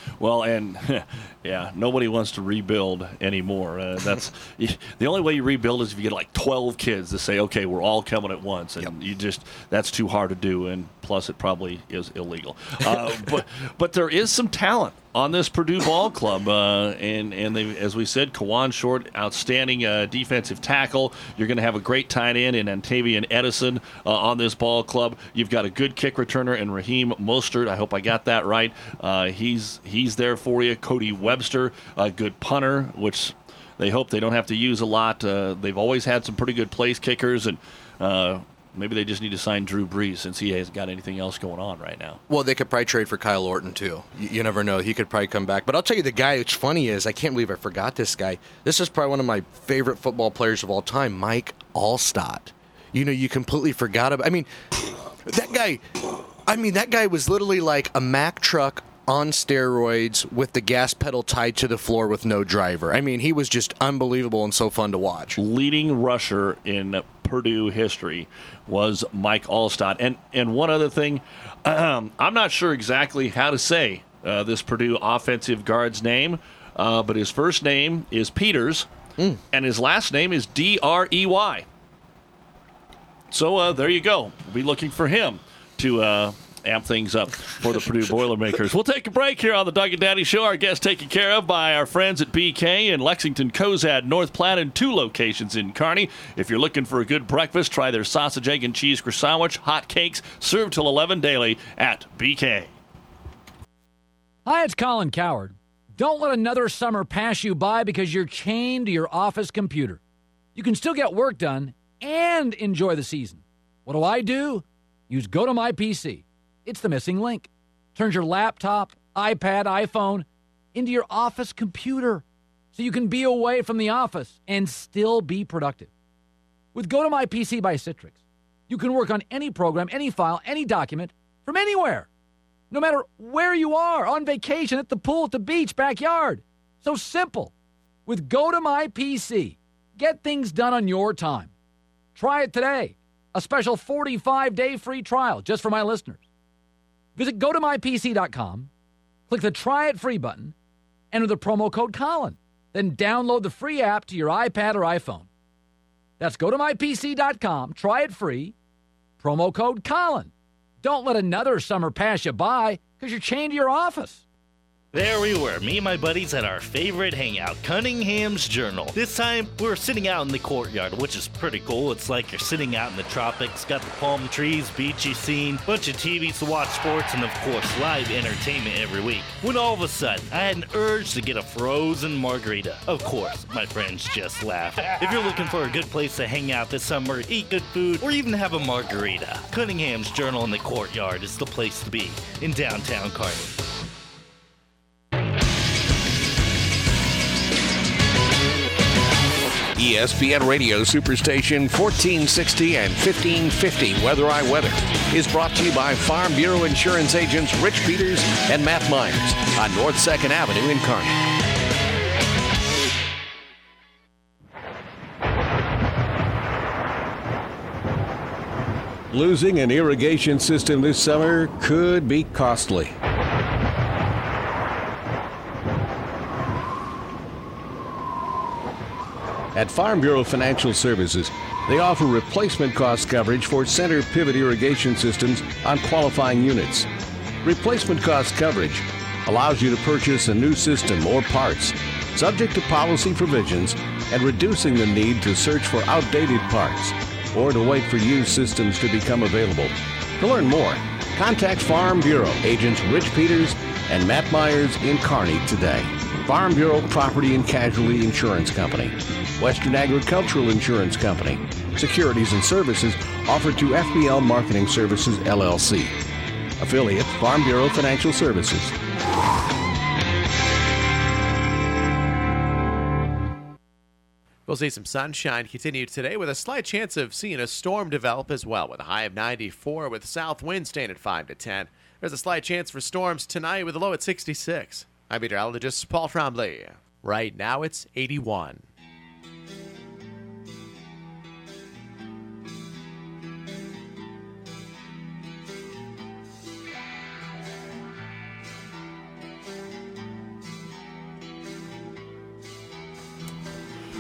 Well, and yeah, nobody wants to rebuild anymore. Uh, that's the only way you rebuild is if you get like twelve kids to say, okay, we're all coming at once, and yep. you just that's too hard to do, and plus it probably is illegal. Uh, but but there is some talent on this Purdue ball club, uh, and and they, as we said, Kawan Short, outstanding uh, defensive tackle. You're going to have a great tight end in Antavian Edison uh, on this ball club. You've got a good kick returner in Raheem Mostert. I hope I got that right. Uh, he's he's there for you. Cody Webster, a good punter, which they hope they don't have to use a lot. Uh, they've always had some pretty good place kickers, and uh, maybe they just need to sign Drew Brees since he hasn't got anything else going on right now. Well, they could probably trade for Kyle Orton, too. You, you never know. He could probably come back. But I'll tell you, the guy, what's funny is, I can't believe I forgot this guy. This is probably one of my favorite football players of all time, Mike Alstott. You know, you completely forgot about I mean, that guy, I mean, that guy was literally like a Mack truck on steroids with the gas pedal tied to the floor with no driver. I mean, he was just unbelievable and so fun to watch. Leading rusher in Purdue history was Mike Alstott. And and one other thing, um, I'm not sure exactly how to say uh, this Purdue offensive guard's name, uh, but his first name is Peters, mm. and his last name is D R E Y. So uh, there you go. We'll be looking for him to uh, amp things up for the Purdue Boilermakers. We'll take a break here on the Doug and Daddy Show. Our guest taken care of by our friends at B K in Lexington, Cozad, North Platte, and two locations in Kearney. If you're looking for a good breakfast, try their sausage, egg, and cheese croissant sandwich, hot cakes, served till eleven daily at B K. Hi, it's Colin Coward. Don't let another summer pass you by because you're chained to your office computer. You can still get work done and enjoy the season. What do I do? Use GoToMyPC. It's the missing link. Turns your laptop, iPad, iPhone into your office computer so you can be away from the office and still be productive. With GoToMyPC by Citrix, you can work on any program, any file, any document from anywhere. No matter where you are, on vacation, at the pool, at the beach, backyard. So simple. With GoToMyPC, get things done on your time. Try it today. A special forty-five day free trial just for my listeners. Visit go to my p c dot com, click the Try It Free button, enter the promo code Colin. Then download the free app to your iPad or iPhone. That's go to my p c dot com, try it free, promo code Colin. Don't let another summer pass you by because you're chained to your office. There we were, me and my buddies at our favorite hangout, Cunningham's Journal. This time, we were sitting out in the courtyard, which is pretty cool. It's like you're sitting out in the tropics, got the palm trees, beachy scene, bunch of T Vs to watch sports, and of course, live entertainment every week. When all of a sudden, I had an urge to get a frozen margarita. Of course, my friends just laughed. If you're looking for a good place to hang out this summer, eat good food, or even have a margarita, Cunningham's Journal in the courtyard is the place to be in downtown Kearney. E S P N Radio Superstation fourteen sixty and fifteen fifty Weather I Weather is brought to you by Farm Bureau Insurance agents Rich Peters and Matt Myers on North second Avenue in Kearney. Losing an irrigation system this summer could be costly. At Farm Bureau Financial Services, they offer replacement cost coverage for center pivot irrigation systems on qualifying units. Replacement cost coverage allows you to purchase a new system or parts, subject to policy provisions and reducing the need to search for outdated parts or to wait for used systems to become available. To learn more, contact Farm Bureau agents Rich Peters and Matt Myers in Kearney today. Farm Bureau Property and Casualty Insurance Company. Western Agricultural Insurance Company. Securities and services offered to F B L Marketing Services, L L C. Affiliate, Farm Bureau Financial Services. We'll see some sunshine continue today with a slight chance of seeing a storm develop as well, with a high of ninety-four with south wind staying at five to ten. There's a slight chance for storms tonight with a low at sixty-six. I'm meteorologist Paul Trombley. Right now it's eighty-one.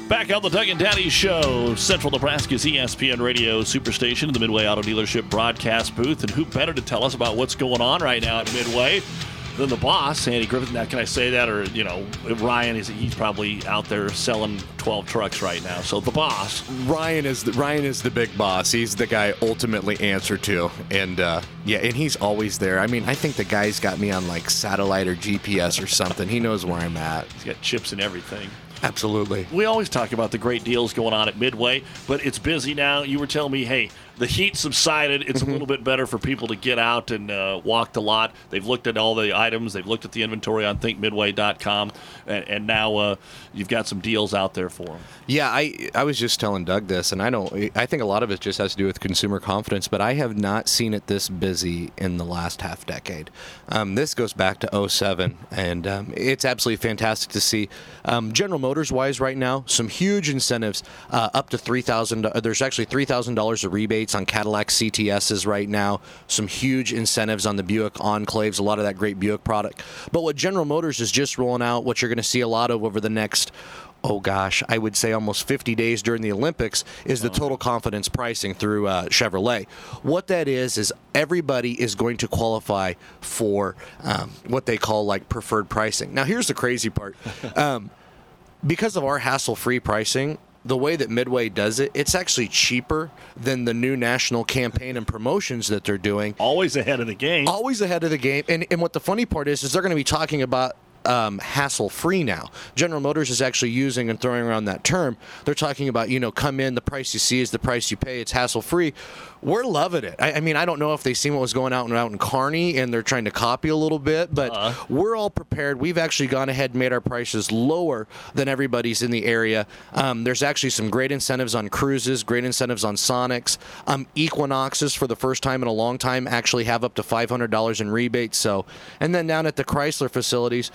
Back on the Doug and Daddy Show, Central Nebraska's E S P N Radio Superstation in the Midway Auto Dealership broadcast booth. And who better to tell us about what's going on right now at Midway than the boss, Andy Griffith. Now, can I say that? Or, you know, Ryan, is he's probably out there selling twelve trucks right now. So the boss. Ryan is the, Ryan is the big boss. He's the guy I ultimately answer to. And, uh, yeah, and he's always there. I mean, I think the guy's got me on, like, satellite or G P S or something. He knows where I'm at. He's got chips and everything. Absolutely. We always talk about the great deals going on at Midway, but it's busy now. You were telling me, hey, the heat subsided. It's mm-hmm. a little bit better for people to get out and uh, walk the lot. They've looked at all the items. They've looked at the inventory on think midway dot com, and, and now uh, you've got some deals out there for them. Yeah, I I was just telling Doug this, and I don't. I think a lot of it just has to do with consumer confidence, but I have not seen it this busy in the last half decade. Um, this goes back to oh seven, and um, it's absolutely fantastic to see. Um, General Motors wise, right now, some huge incentives uh, up to three thousand. Uh, there's actually three thousand dollars of rebates on Cadillac C T S's right now. Some huge incentives on the Buick Enclaves, a lot of that great Buick product. But what General Motors is just rolling out, what you're going to see a lot of over the next, oh gosh, I would say almost fifty days during the Olympics, is the total confidence pricing through uh, Chevrolet. What that is, is everybody is going to qualify for um, what they call like preferred pricing. Now, here's the crazy part. Um, because of our hassle-free pricing, the way that Midway does it, it's actually cheaper than the new national campaign and promotions that they're doing. Always ahead of the game. Always ahead of the game. And, and what the funny part is, is they're going to be talking about Um, hassle-free now. General Motors is actually using and throwing around that term. They're talking about, you know, come in, the price you see is the price you pay. It's hassle-free. We're loving it. I, I mean, I don't know if they've seen what was going out and out in Kearney and they're trying to copy a little bit, but uh. we're all prepared. We've actually gone ahead and made our prices lower than everybody's in the area. Um, there's actually some great incentives on cruises, great incentives on Sonics. Um, Equinoxes, for the first time in a long time, actually have up to five hundred dollars in rebates. So, and then down at the Chrysler facilities,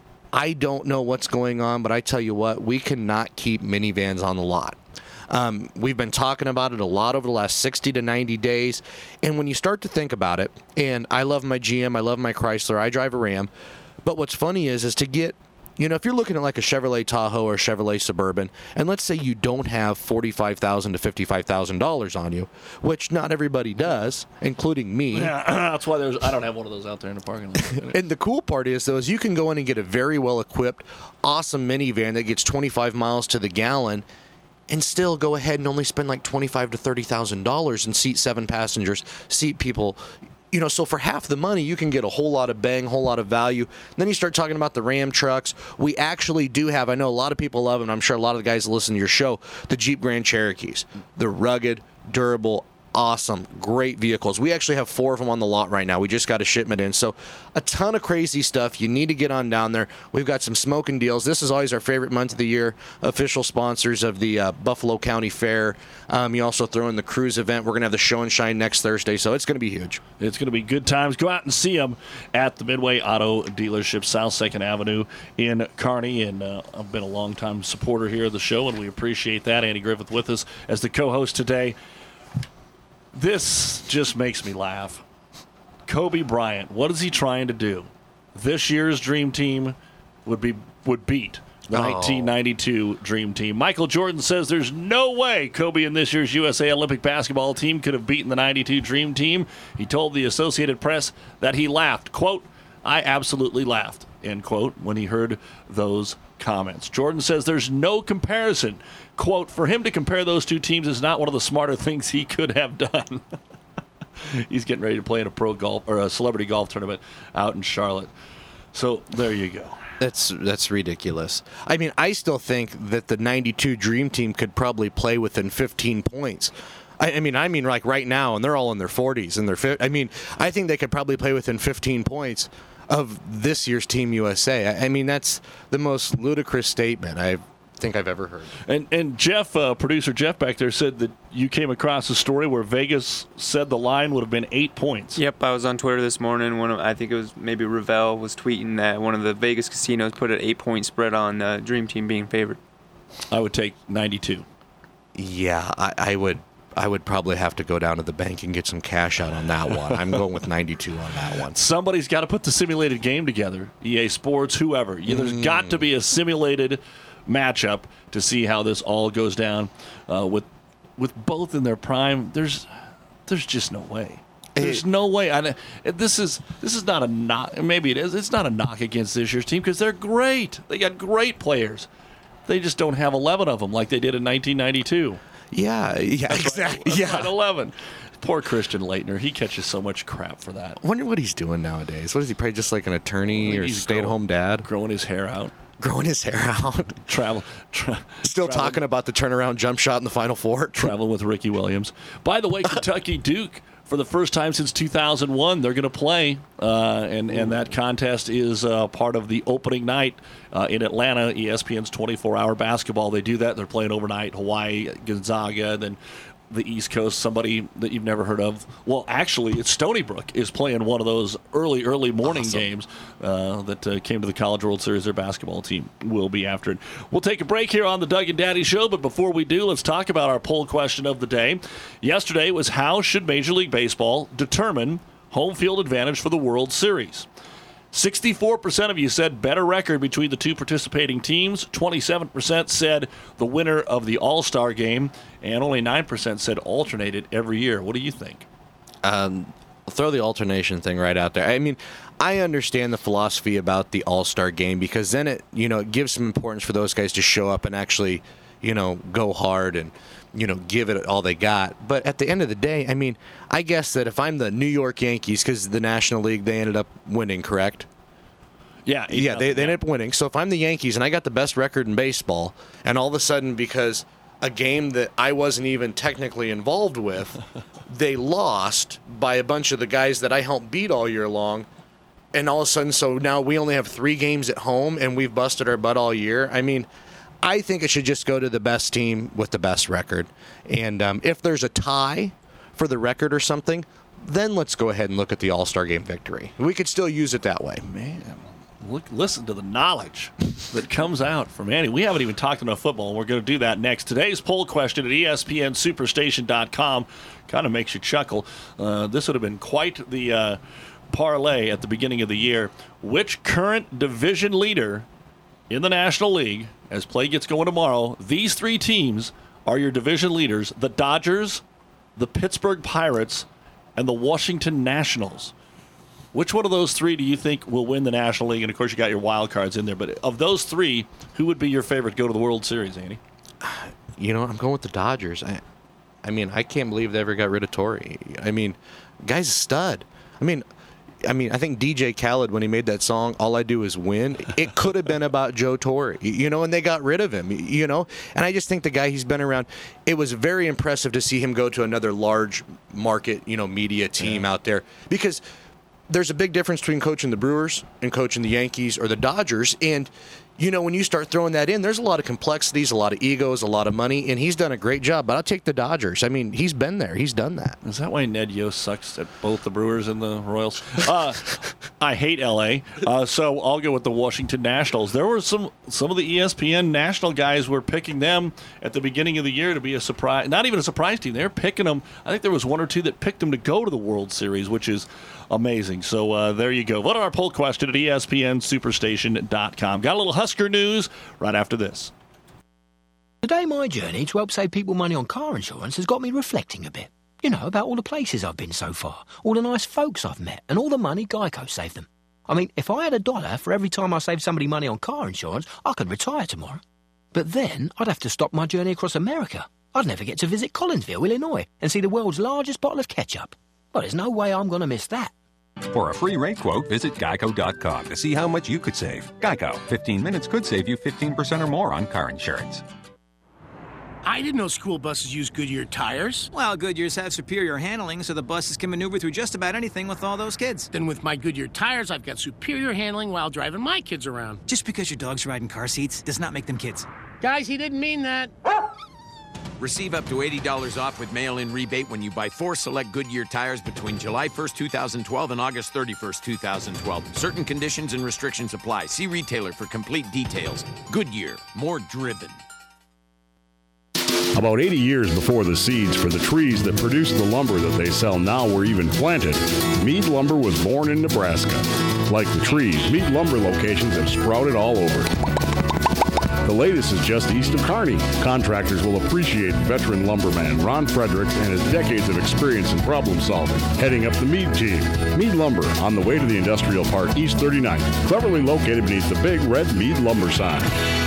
I don't know what's going on, but I tell you what, we cannot keep minivans on the lot. Um, we've been talking about it a lot over the last sixty to ninety days, and when you start to think about it, and I love my G M, I love my Chrysler, I drive a Ram, but what's funny is, is to get, you know, if you're looking at like a Chevrolet Tahoe or a Chevrolet Suburban, and let's say you don't have forty-five thousand dollars to fifty-five thousand dollars on you, which not everybody does, including me. Yeah, that's why there's I don't have one of those out there in the parking lot. And the cool part is, though, is you can go in and get a very well-equipped, awesome minivan that gets twenty-five miles to the gallon, and still go ahead and only spend like twenty-five thousand to thirty thousand dollars and seat seven passengers, seat people. You know, so for half the money, you can get a whole lot of bang, whole lot of value. And then you start talking about the Ram trucks. We actually do have, I know a lot of people love them, I'm sure a lot of the guys that listen to your show, the Jeep Grand Cherokees. They're rugged, durable, awesome, great vehicles. We actually have four of them on the lot right now. We just got a shipment in. So a ton of crazy stuff. You need to get on down there. We've got some smoking deals. This is always our favorite month of the year. Official sponsors of the uh, Buffalo County Fair. Um, you also throw in the cruise event. We're going to have the show and shine next Thursday, so it's going to be huge. It's going to be good times. Go out and see them at the Midway Auto Dealership, South second Avenue in Kearney. And uh, I've been a long-time supporter here of the show, and we appreciate that. Andy Griffith with us as the co-host today. This just makes me laugh. Kobe Bryant, what is he trying to do? This year's Dream Team would be would beat the oh. nineteen ninety-two Dream Team. Michael Jordan says there's no way Kobe and this year's U S A Olympic basketball team could have beaten the ninety-two Dream Team. He told the Associated Press that he laughed. Quote, I absolutely laughed, end quote, when he heard those comments. Jordan says there's no comparison. Quote, for him to compare those two teams is not one of the smarter things he could have done. He's getting ready to play in a pro golf or a celebrity golf tournament out in Charlotte. So there you go. That's that's ridiculous. I mean, I still think that the ninety-two Dream Team could probably play within fifteen points. I, I mean, I mean, like right now, and they're all in their forties and their. Fi- I mean, I think they could probably play within fifteen points of this year's Team U S A. I, I mean, that's the most ludicrous statement I've. think I've ever heard. And and Jeff, uh, producer Jeff back there, said that you came across a story where Vegas said the line would have been eight points. Yep, I was on Twitter this morning. One of, I think it was maybe Ravel was tweeting that one of the Vegas casinos put an eight-point spread on uh, Dream Team being favored. I would take ninety-two. Yeah, I, I would. I would probably have to go down to the bank and get some cash out on that one. I'm going with ninety-two on that one. Somebody's got to put the simulated game together. E A Sports, whoever. Yeah, there's mm. got to be a simulated matchup to see how this all goes down uh, with with both in their prime. There's there's just no way. There's no way. I, this is this is not a knock. Maybe it is. It's not a knock against this year's team because they're great. They got great players. They just don't have eleven of them like they did in nineteen ninety-two. Yeah, yeah, That's exactly. Right, yeah, right, eleven. Poor Christian Leitner. He catches so much crap for that. I wonder what he's doing nowadays. What is he? Probably just like an attorney or stay-at-home dad, growing his hair out. Growing his hair out. Travel. Tra- Still travel. talking about the turnaround jump shot in the Final Four. Traveling with Ricky Williams. By the way, Kentucky Duke. For the first time since two thousand one, they're going to play, uh, and, and that contest is uh, part of the opening night uh, in Atlanta, E S P N's twenty-four hour basketball. They do that. They're playing overnight, Hawaii, Gonzaga, then the East Coast, somebody that you've never heard of. Well, actually, it's Stony Brook is playing one of those early, early morning awesome. games uh, that uh, came to the College World Series. Their basketball team will be after it. We'll take a break here on the Doug and Daddy Show, but before we do, let's talk about our poll question of the day. Yesterday was how should Major League Baseball determine home field advantage for the World Series? sixty-four percent of you said better record between the two participating teams. twenty-seven percent said the winner of the All-Star game. And only nine percent said alternated every year. What do you think? Um, throw the alternation thing right out there. I mean, I understand the philosophy about the All-Star game because then it, you know, it gives some importance for those guys to show up and actually, you know, go hard and, you know, give it all they got. But at the end of the day, I mean, I guess that if I'm the New York Yankees, because the National League, they ended up winning, correct? Yeah. Yeah, they, they ended up winning. So if I'm the Yankees and I got the best record in baseball, and all of a sudden because a game that I wasn't even technically involved with, they lost by a bunch of the guys that I helped beat all year long, and all of a sudden, so now we only have three games at home, and we've busted our butt all year. I mean, I think it should just go to the best team with the best record. And um, if there's a tie for the record or something, then let's go ahead and look at the All-Star Game victory. We could still use it that way. Man, look, listen to the knowledge that comes out from Andy. We haven't even talked enough football, and we're going to do that next. Today's poll question at E S P N Superstation dot com kind of makes you chuckle. Uh, this would have been quite the uh, parlay at the beginning of the year. Which current division leader in the National League, as play gets going tomorrow, these three teams are your division leaders: the Dodgers, the Pittsburgh Pirates, and the Washington Nationals. Which one of those three do you think will win the National League? And, of course, you got your wild cards in there. But of those three, who would be your favorite to go to the World Series, Andy? You know, I'm going with the Dodgers. I, I mean, I can't believe they ever got rid of Torrey. I mean, guy's a stud. I mean, I mean, I think D J Khaled, when he made that song, All I Do Is Win, it could have been about Joe Torre, you know, and they got rid of him, you know. And I just think the guy, he's been around. It was very impressive to see him go to another large market, you know, media team yeah. out there, because there's a big difference between coaching the Brewers and coaching the Yankees or the Dodgers. And, you know, when you start throwing that in, there's a lot of complexities, a lot of egos, a lot of money, and he's done a great job. But I'll take the Dodgers. I mean, he's been there. He's done that. Is that why Ned Yost sucks at both the Brewers and the Royals? Uh, I hate L A, uh, so I'll go with the Washington Nationals. There were some some of the E S P N national guys were picking them at the beginning of the year to be a surprise. Not even a surprise team. They were picking them. I think there was one or two that picked them to go to the World Series, which is amazing. So uh, there you go. Vote on our poll question at E S P N Superstation dot com. Got a little Husker news right after this. Today, my journey to help save people money on car insurance has got me reflecting a bit. You know, about all the places I've been so far, all the nice folks I've met, and all the money Geico saved them. I mean, if I had a dollar for every time I saved somebody money on car insurance, I could retire tomorrow. But then I'd have to stop my journey across America. I'd never get to visit Collinsville, Illinois, and see the world's largest bottle of ketchup. Well, there's no way I'm going to miss that. For a free rate quote, visit geico dot com to see how much you could save. Geico, fifteen minutes could save you fifteen percent or more on car insurance. I didn't know school buses use Goodyear tires. Well, Goodyears have superior handling, so the buses can maneuver through just about anything with all those kids. Then with my Goodyear tires, I've got superior handling while driving my kids around. Just because your dog's riding car seats does not make them kids. Guys, he didn't mean that. Receive up to eighty dollars off with mail-in rebate when you buy four select Goodyear tires between July first, two thousand twelve and August thirty-first, two thousand twelve. Certain conditions and restrictions apply. See retailer for complete details. Goodyear, more driven. About eighty years before the seeds for the trees that produce the lumber that they sell now were even planted, Mead Lumber was born in Nebraska. Like the trees, Mead Lumber locations have sprouted all over. The latest is just east of Kearney. Contractors will appreciate veteran lumberman Ron Fredericks and his decades of experience in problem solving. Heading up the Mead team. Mead Lumber on the way to the Industrial Park East thirty-ninth. Cleverly located beneath the big red Mead Lumber sign.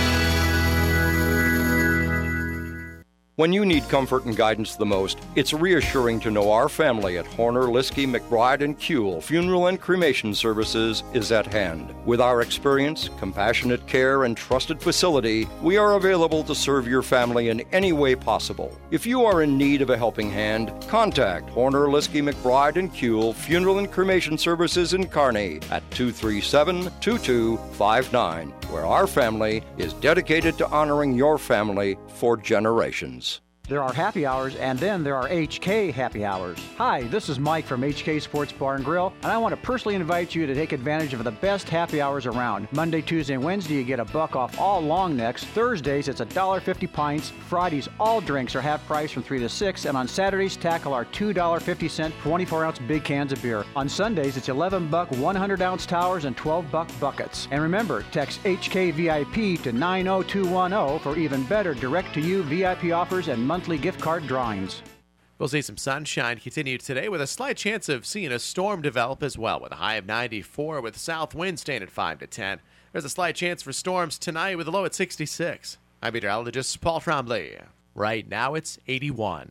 When you need comfort and guidance the most, it's reassuring to know our family at Horner, Liskey, McBride, and Kuehl Funeral and Cremation Services is at hand. With our experience, compassionate care, and trusted facility, we are available to serve your family in any way possible. If you are in need of a helping hand, contact Horner, Liskey, McBride, and Kuehl Funeral and Cremation Services in Kearney at two three seven, two two five nine, where our family is dedicated to honoring your family for generations. There are happy hours, and then there are H K happy hours. Hi, this is Mike from H K Sports Bar and Grill, and I want to personally invite you to take advantage of the best happy hours around. Monday, Tuesday, and Wednesday, you get a buck off all long necks. Thursdays, it's one dollar fifty pints. Fridays, all drinks are half price from three to six, and on Saturdays, tackle our two dollars and fifty cents twenty-four ounce big cans of beer. On Sundays, it's eleven buck one hundred ounce towers and twelve buck buckets. And remember, text H K V I P to nine oh two one oh for even better direct-to-you V I P offers and monthly gift card drawings. We'll see some sunshine continue today with a slight chance of seeing a storm develop as well with a high of ninety-four with south wind staying at five to ten. There's a slight chance for storms tonight with a low at sixty-six. I'm meteorologist Paul Trombley. Right now it's eighty-one.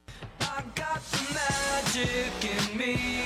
I got the magic in me.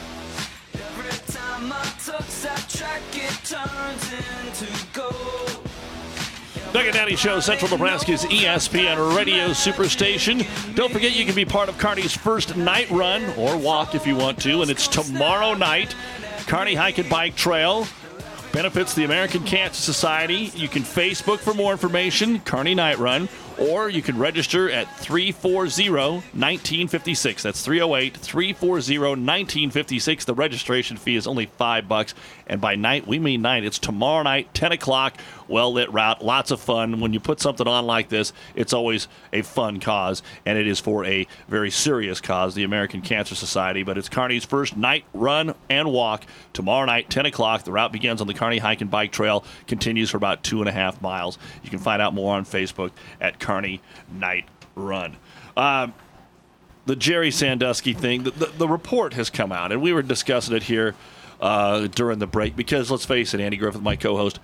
Every time I touch that track, it turns into gold. Doug and Daddy Show, Central Nebraska's E S P N Radio Superstation. Don't forget you can be part of Kearney's first night run, or walk if you want to, and it's tomorrow night. Kearney Hike and Bike Trail benefits the American Cancer Society. You can Facebook for more information, Kearney Night Run, or you can register at three four zero, one nine five six. That's three oh eight, three four zero, one nine five six. The registration fee is only five bucks. And by night, we mean night. It's tomorrow night, ten o'clock, well-lit route. Lots of fun. When you put something on like this, it's always a fun cause, and it is for a very serious cause, the American Cancer Society. But it's Kearney's first night run and walk. Tomorrow night, ten o'clock. The route begins on the Kearney Hike and Bike Trail, continues for about two and a half miles. You can find out more on Facebook at Kearney Night Run. Um, the Jerry Sandusky thing, the, the, the report has come out, and we were discussing it here uh, during the break because, let's face it, Andy Griffith, my co-host,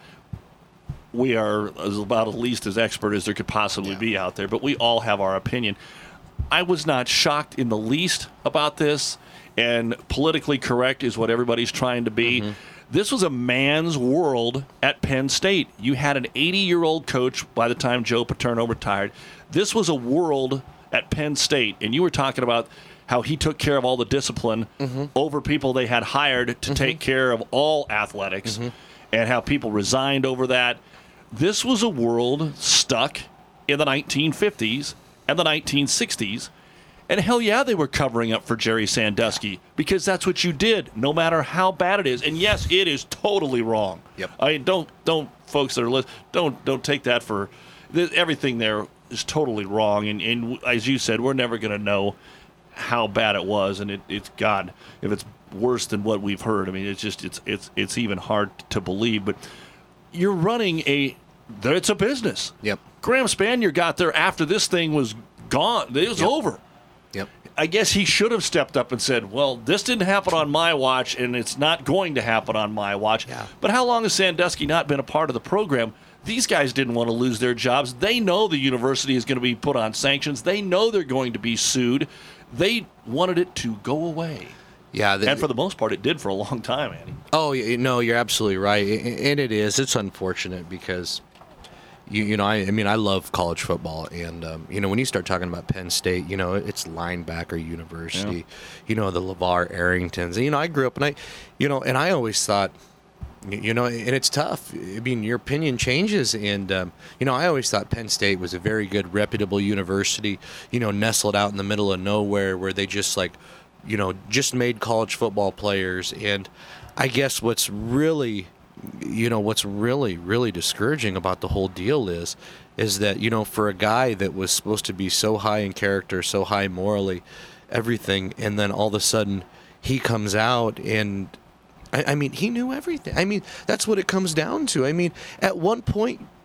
we are about at least as expert as there could possibly yeah. be out there, but we all have our opinion. I was not shocked in the least about this, and politically correct is what everybody's trying to be. Mm-hmm. This was a man's world at Penn State. You had an eighty-year-old coach by the time Joe Paterno retired. This was a world at Penn State, and you were talking about how he took care of all the discipline mm-hmm. over people they had hired to mm-hmm. take care of all athletics, mm-hmm. and how people resigned over that. This was a world stuck in the nineteen fifties and the nineteen sixties. And hell yeah, they were covering up for Jerry Sandusky because that's what you did, no matter how bad it is. And yes, it is totally wrong. Yep. I mean, don't don't folks that are listening, don't don't take that for everything there is totally wrong. And, and as you said, we're never going to know how bad it was. And it, it's God, if it's worse than what we've heard. I mean, it's just it's it's it's even hard to believe. But you're running a it's a business. Yep. Graham Spanier got there after this thing was gone. It was yep. over. Yep. I guess he should have stepped up and said, well, this didn't happen on my watch, and it's not going to happen on my watch. Yeah. But how long has Sandusky not been a part of the program? These guys didn't want to lose their jobs. They know the university is going to be put on sanctions. They know they're going to be sued. They wanted it to go away. Yeah, the, and for the most part, it did for a long time, Andy. Oh, no, you're absolutely right. And it is. It's unfortunate because... You, you know, I, I mean, I love college football, and um, you know, when you start talking about Penn State, you know, it's linebacker university. Yeah. You know, the LeVar Arringtons. And, you know, I grew up, and I, you know, and I always thought, you know, and it's tough. I mean, your opinion changes, and um, you know, I always thought Penn State was a very good, reputable university. You know, nestled out in the middle of nowhere, where they just like, you know, just made college football players. And I guess what's really You know, what's really, really discouraging about the whole deal is, is that, you know, for a guy that was supposed to be so high in character, so high morally, everything, and then all of a sudden he comes out and, I, I mean, he knew everything. I mean, that's what it comes down to. I mean, at one point,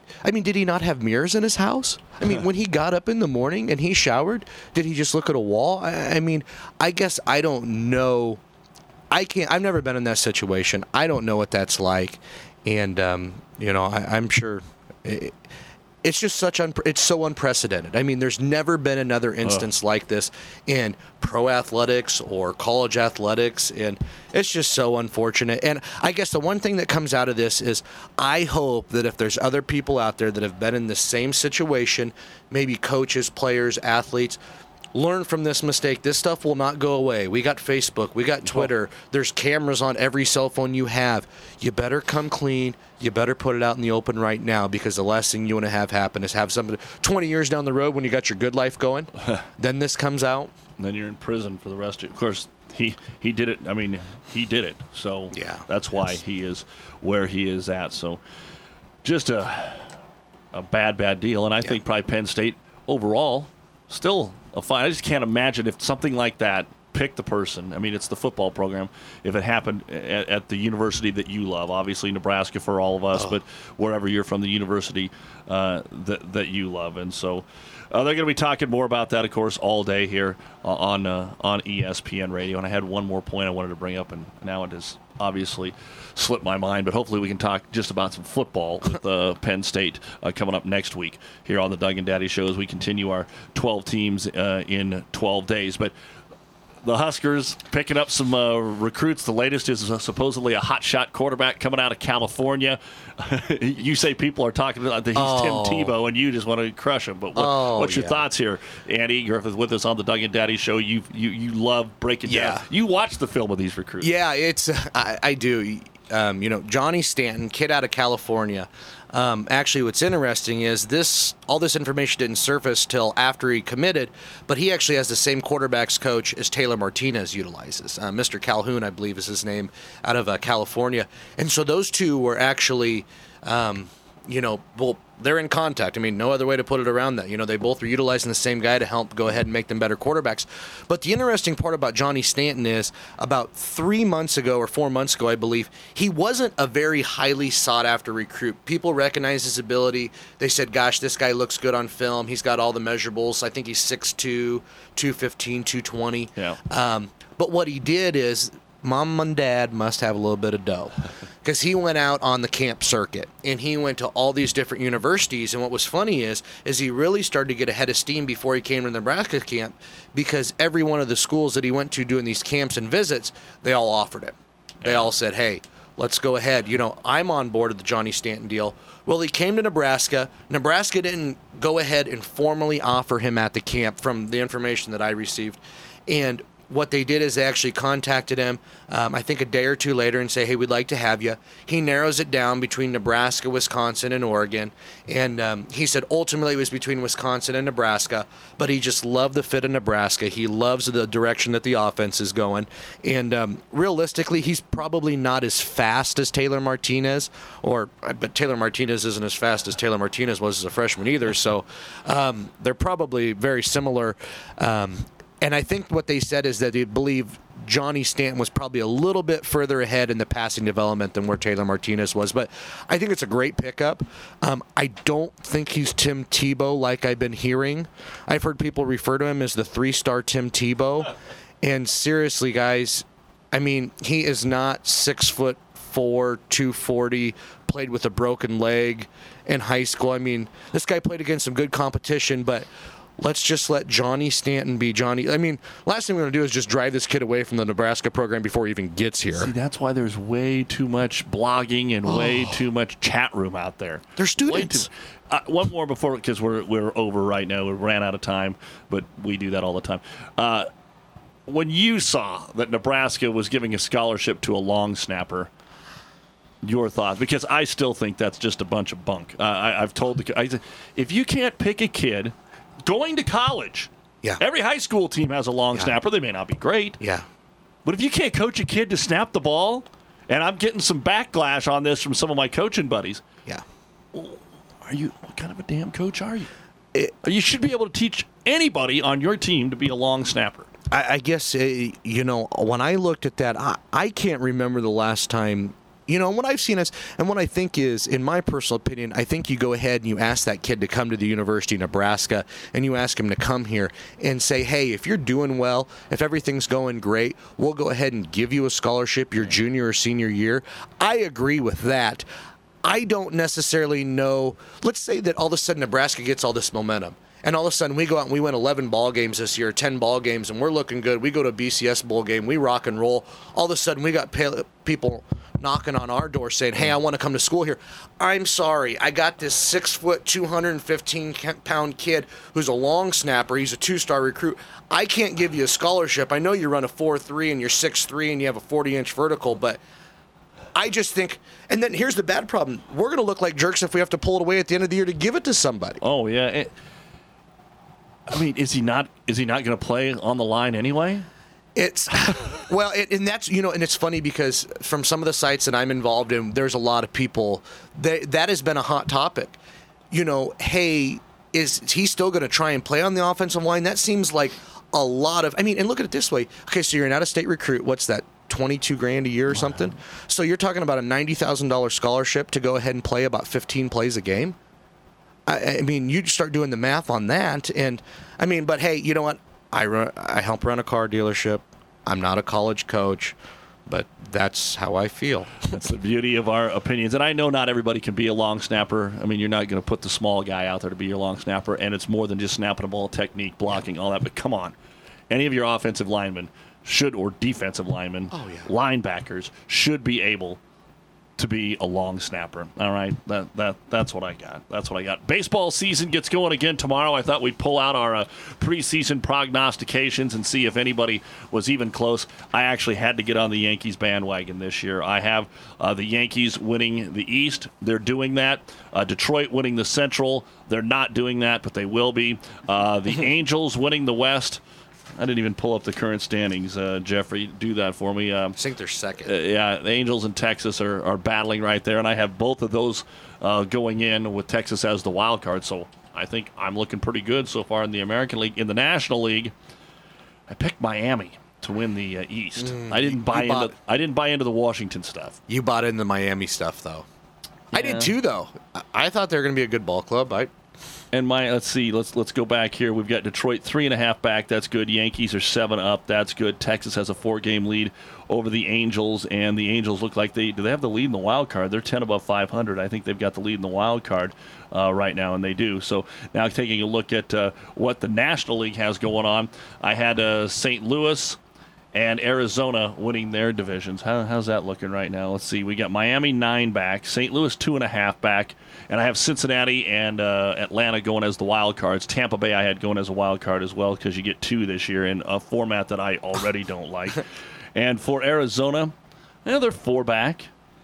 I mean, did he not have mirrors in his house? I mean, when he got up in the morning and he showered, did he just look at a wall? I, I mean, I guess I don't know. I can't. I've never been in that situation. I don't know what that's like, and um, you know, I, I'm sure. It, It's just such un- it's so unprecedented. I mean, there's never been another instance oh. like this in pro athletics or college athletics, and it's just so unfortunate. And I guess the one thing that comes out of this is I hope that if there's other people out there that have been in the same situation, maybe coaches, players, athletes, learn from this mistake. This stuff will not go away. We got Facebook. We got Twitter. There's cameras on every cell phone you have. You better come clean. You better put it out in the open right now, because the last thing you want to have happen is have somebody twenty years down the road when you got your good life going, then this comes out. And then you're in prison for the rest of it. Of course, he, he did it. I mean, he did it. So yeah, that's why yes. he is where he is at. So just a, a bad, bad deal. And I yeah. think probably Penn State overall still a fine. I just can't imagine if something like that picked the person. I mean, it's the football program. If it happened at, at the university that you love, obviously Nebraska for all of us, oh. but wherever you're from, the university uh, that that you love. And so uh, they're going to be talking more about that, of course, all day here uh, on uh, on E S P N Radio. And I had one more point I wanted to bring up, and now it has obviously slipped my mind, but hopefully we can talk just about some football with uh, Penn State uh, coming up next week here on the Doug and Daddy Show as we continue our twelve teams uh, in twelve days. But the Huskers picking up some uh, recruits. The latest is uh, supposedly a hotshot quarterback coming out of California. You say people are talking about that he's oh. Tim Tebow, and you just want to crush him. But what, oh, what's your yeah. thoughts here? Andy Griffith with us on the Doug and Daddy Show. You you you love breaking yeah. down. You watch the film of these recruits. Yeah, it's uh, I, I do. Um, you know, Johnny Stanton, kid out of California. Um, actually, what's interesting is this all this information didn't surface till after he committed, but he actually has the same quarterbacks coach as Taylor Martinez utilizes. Uh, Mister Calhoun, I believe, is his name, out of uh, California. And so those two were actually, um, you know, well, they're in contact. I mean, no other way to put it around that. You know, they both were utilizing the same guy to help go ahead and make them better quarterbacks. But the interesting part about Johnny Stanton is about three months ago or four months ago, I believe, he wasn't a very highly sought-after recruit. People recognized his ability. They said, gosh, this guy looks good on film. He's got all the measurables. I think he's six two, two fifteen, two twenty. Yeah. Um, but what he did is mom and dad must have a little bit of dough, because he went out on the camp circuit and he went to all these different universities. And what was funny is, is he really started to get a head of steam before he came to the Nebraska camp, because every one of the schools that he went to doing these camps and visits, they all offered him. They all said, hey, let's go ahead. You know, I'm on board with the Johnny Stanton deal. Well, he came to Nebraska. Nebraska didn't go ahead and formally offer him at the camp from the information that I received. And what they did is they actually contacted him, um, I think a day or two later, and say, hey, we'd like to have you. He narrows it down between Nebraska, Wisconsin, and Oregon. And um, he said ultimately it was between Wisconsin and Nebraska, but he just loved the fit of Nebraska. He loves the direction that the offense is going. And um, realistically, he's probably not as fast as Taylor Martinez, or but Taylor Martinez isn't as fast as Taylor Martinez was as a freshman either. So um, they're probably very similar. Um, And I think what they said is that they believe Johnny Stanton was probably a little bit further ahead in the passing development than where Taylor Martinez was. But I think it's a great pickup. Um, I don't think he's Tim Tebow like I've been hearing. I've heard people refer to him as the three-star Tim Tebow. And seriously, guys, I mean, he is not six foot four, two forty, played with a broken leg in high school. I mean, this guy played against some good competition, but let's just let Johnny Stanton be Johnny. I mean, last thing we're going to do is just drive this kid away from the Nebraska program before he even gets here. See, that's why there's way too much blogging and oh. way too much chat room out there. They're students. Uh, one more before, because we're we're over right now. We ran out of time, but we do that all the time. Uh, when you saw that Nebraska was giving a scholarship to a long snapper, your thoughts? Because I still think that's just a bunch of bunk. Uh, I, I've told the I, if you can't pick a kid going to college. Yeah. Every high school team has a long yeah. snapper. They may not be great. Yeah. But if you can't coach a kid to snap the ball, and I'm getting some backlash on this from some of my coaching buddies. Yeah. Are you, what kind of a damn coach are you? It, you should be able to teach anybody on your team to be a long snapper. I, I guess, uh, you know, when I looked at that, I, I can't remember the last time You know, and what I've seen is, and what I think is, in my personal opinion, I think you go ahead and you ask that kid to come to the University of Nebraska, and you ask him to come here and say, hey, if you're doing well, if everything's going great, we'll go ahead and give you a scholarship your junior or senior year. I agree with that. I don't necessarily know. Let's say that all of a sudden Nebraska gets all this momentum. And all of a sudden, we go out and we win eleven ball games this year, ten ball games, and we're looking good. We go to a B C S bowl game, we rock and roll. All of a sudden, we got people knocking on our door saying, hey, I want to come to school here. I'm sorry. I got this six foot, two hundred fifteen pound kid who's a long snapper. He's a two-star recruit. I can't give you a scholarship. I know you run a four three and you're six three and you have a forty inch vertical, but I just think, and then here's the bad problem. We're going to look like jerks if we have to pull it away at the end of the year to give it to somebody. Oh, yeah. It- I mean, is he not? Is he not going to play on the line anyway? It's well, it, and that's you know, and it's funny because from some of the sites that I'm involved in, there's a lot of people that that has been a hot topic. You know, hey, is he still going to try and play on the offensive line? That seems like a lot of. I mean, and look at it this way. Okay, so you're an out-of-state recruit. What's that? twenty-two grand a year or something. So you're talking about a ninety thousand dollars scholarship to go ahead and play about fifteen plays a game. I, I mean, you start doing the math on that, and I mean, but hey, you know what? I run, I help run a car dealership. I'm not a college coach, but that's how I feel. That's the beauty of our opinions, and I know not everybody can be a long snapper. I mean, you're not going to put the small guy out there to be your long snapper, and it's more than just snapping a ball, technique, blocking, all that. But come on, any of your offensive linemen should, or defensive linemen, oh, yeah. linebackers should be able to be a long snapper. All right, that that that's what I got. That's what I got. Baseball season gets going again tomorrow. I thought we'd pull out our uh, preseason prognostications and see if anybody was even close. I actually had to get on the Yankees bandwagon this year. I have uh, the Yankees winning the East. They're doing that. Uh, Detroit winning the Central. They're not doing that, but they will be. Uh, the Angels winning the West. I didn't even pull up the current standings. Uh, Jeffrey, do that for me. Um, I think they're second. Uh, yeah, the Angels and Texas are, are battling right there, and I have both of those uh, going in with Texas as the wild card. So I think I'm looking pretty good so far in the American League. In the National League, I picked Miami to win the uh, East. Mm, I didn't you, buy you into bought, I didn't buy into the Washington stuff. You bought into the Miami stuff, though. Yeah. I did too, though. I, I thought they were going to be a good ball club. I. And my let's see, let's let's go back here. We've got Detroit three and a half back. That's good. Yankees are seven up. That's good. Texas has a four-game lead over the Angels, and the Angels look like they do. They have the lead in the wild card. They're ten above five hundred. I think they've got the lead in the wild card uh, right now, and they do. So now taking a look at uh, what the National League has going on, I had uh, Saint Louis and Arizona winning their divisions. How, how's that looking right now? Let's see. We got Miami nine back, Saint Louis two and a half back, and I have Cincinnati and uh, Atlanta going as the wild cards. Tampa Bay I had going as a wild card as well because you get two this year in a format that I already don't like. And for Arizona, yeah, they're four back.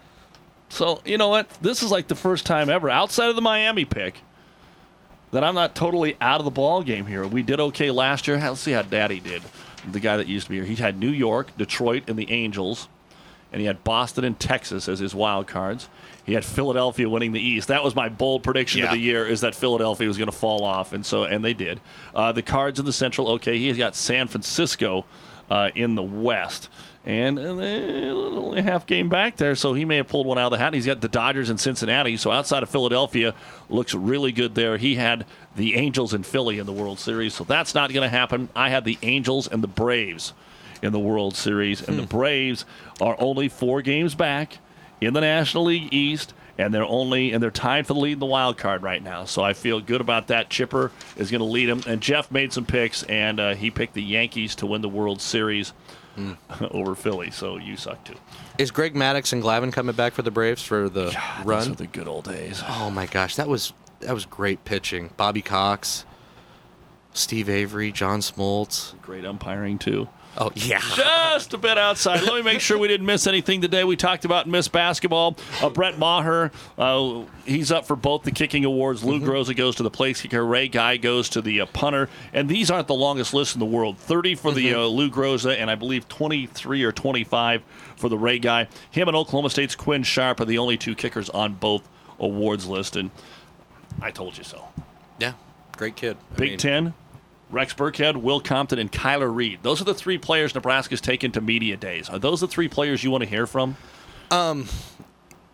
So you know what? This is like the first time ever outside of the Miami pick that I'm not totally out of the ball game here. We did okay last year. Let's see how Daddy did. The guy that used to be here. He had New York, Detroit, and the Angels, and he had Boston and Texas as his wild cards. He had Philadelphia winning the East. That was my bold prediction yeah. of the year, is that Philadelphia was going to fall off, and so and they did. Uh, the Cards in the Central, okay, he's got San Francisco uh, in the West. And uh, only a half game back there, so he may have pulled one out of the hat. He's got the Dodgers in Cincinnati, so outside of Philadelphia, looks really good there. He had the Angels and Philly in the World Series, so that's not going to happen. I had the Angels and the Braves in the World Series, and hmm. the Braves are only four games back in the National League East, and they're only and they're tied for the lead in the wild card right now. So I feel good about that. Chipper is going to lead them, and Jeff made some picks, and uh, he picked the Yankees to win the World Series. Mm. over Philly, so you suck too. Is Greg Maddux and Glavine coming back for the Braves for the God, run? Those are the good old days. Oh my gosh, that was that was great pitching. Bobby Cox, Steve Avery, John Smoltz. Great umpiring too. Oh yeah, just a bit outside. Let me make sure we didn't miss anything today. We talked about Miss Basketball. Uh, Brett Maher, uh, he's up for both the kicking awards. Lou mm-hmm. Groza goes to the place kicker. Ray Guy goes to the uh, punter. And these aren't the longest lists in the world. thirty for mm-hmm. the uh, Lou Groza, and I believe twenty-three or twenty-five for the Ray Guy. Him and Oklahoma State's Quinn Sharp are the only two kickers on both awards lists. And I told you so. Yeah, great kid. I Big mean, Ten. Rex Burkhead, Will Compton, and Kyler Reed. Those are the three players Nebraska's taken to media days. Are those the three players you want to hear from? Um,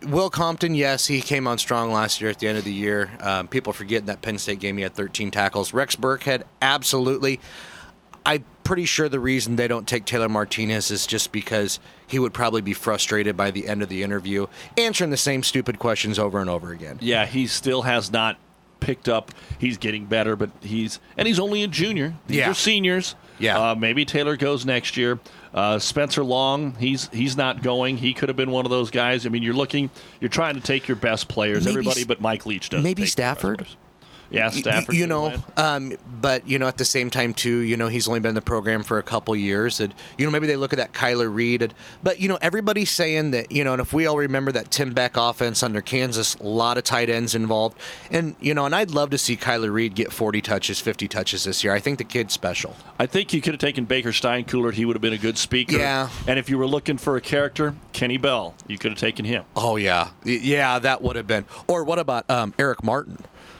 Will Compton, yes, he came on strong last year at the end of the year. Um, people forget that Penn State game he had thirteen tackles. Rex Burkhead, absolutely. I'm pretty sure the reason they don't take Taylor Martinez is just because he would probably be frustrated by the end of the interview, answering the same stupid questions over and over again. Yeah, he still has not picked up. He's getting better, but he's and he's only a junior. These Yeah. are seniors. Yeah. Uh, maybe Taylor goes next year. Uh, Spencer Long, he's he's not going. He could have been one of those guys. I mean, you're looking, you're trying to take your best players. Maybe Everybody S- but Mike Leach does. Maybe Stafford. Yeah, Y- y- Stafford. You could know, win. um, but you know, at the same time too, you know, he's only been in the program for a couple years, and you know, maybe they look at that Kyler Reed, and, but you know, everybody's saying that, you know, and if we all remember that Tim Beck offense under Kansas, a lot of tight ends involved, and you know, and I'd love to see Kyler Reed get forty touches, fifty touches this year. I think the kid's special. I think you could have taken Baker Steinkuhler. He would have been a good speaker. Yeah. And if you were looking for a character, Kenny Bell, you could have taken him. Oh yeah, Y- yeah, that would have been. Or what about um, Eric Martin?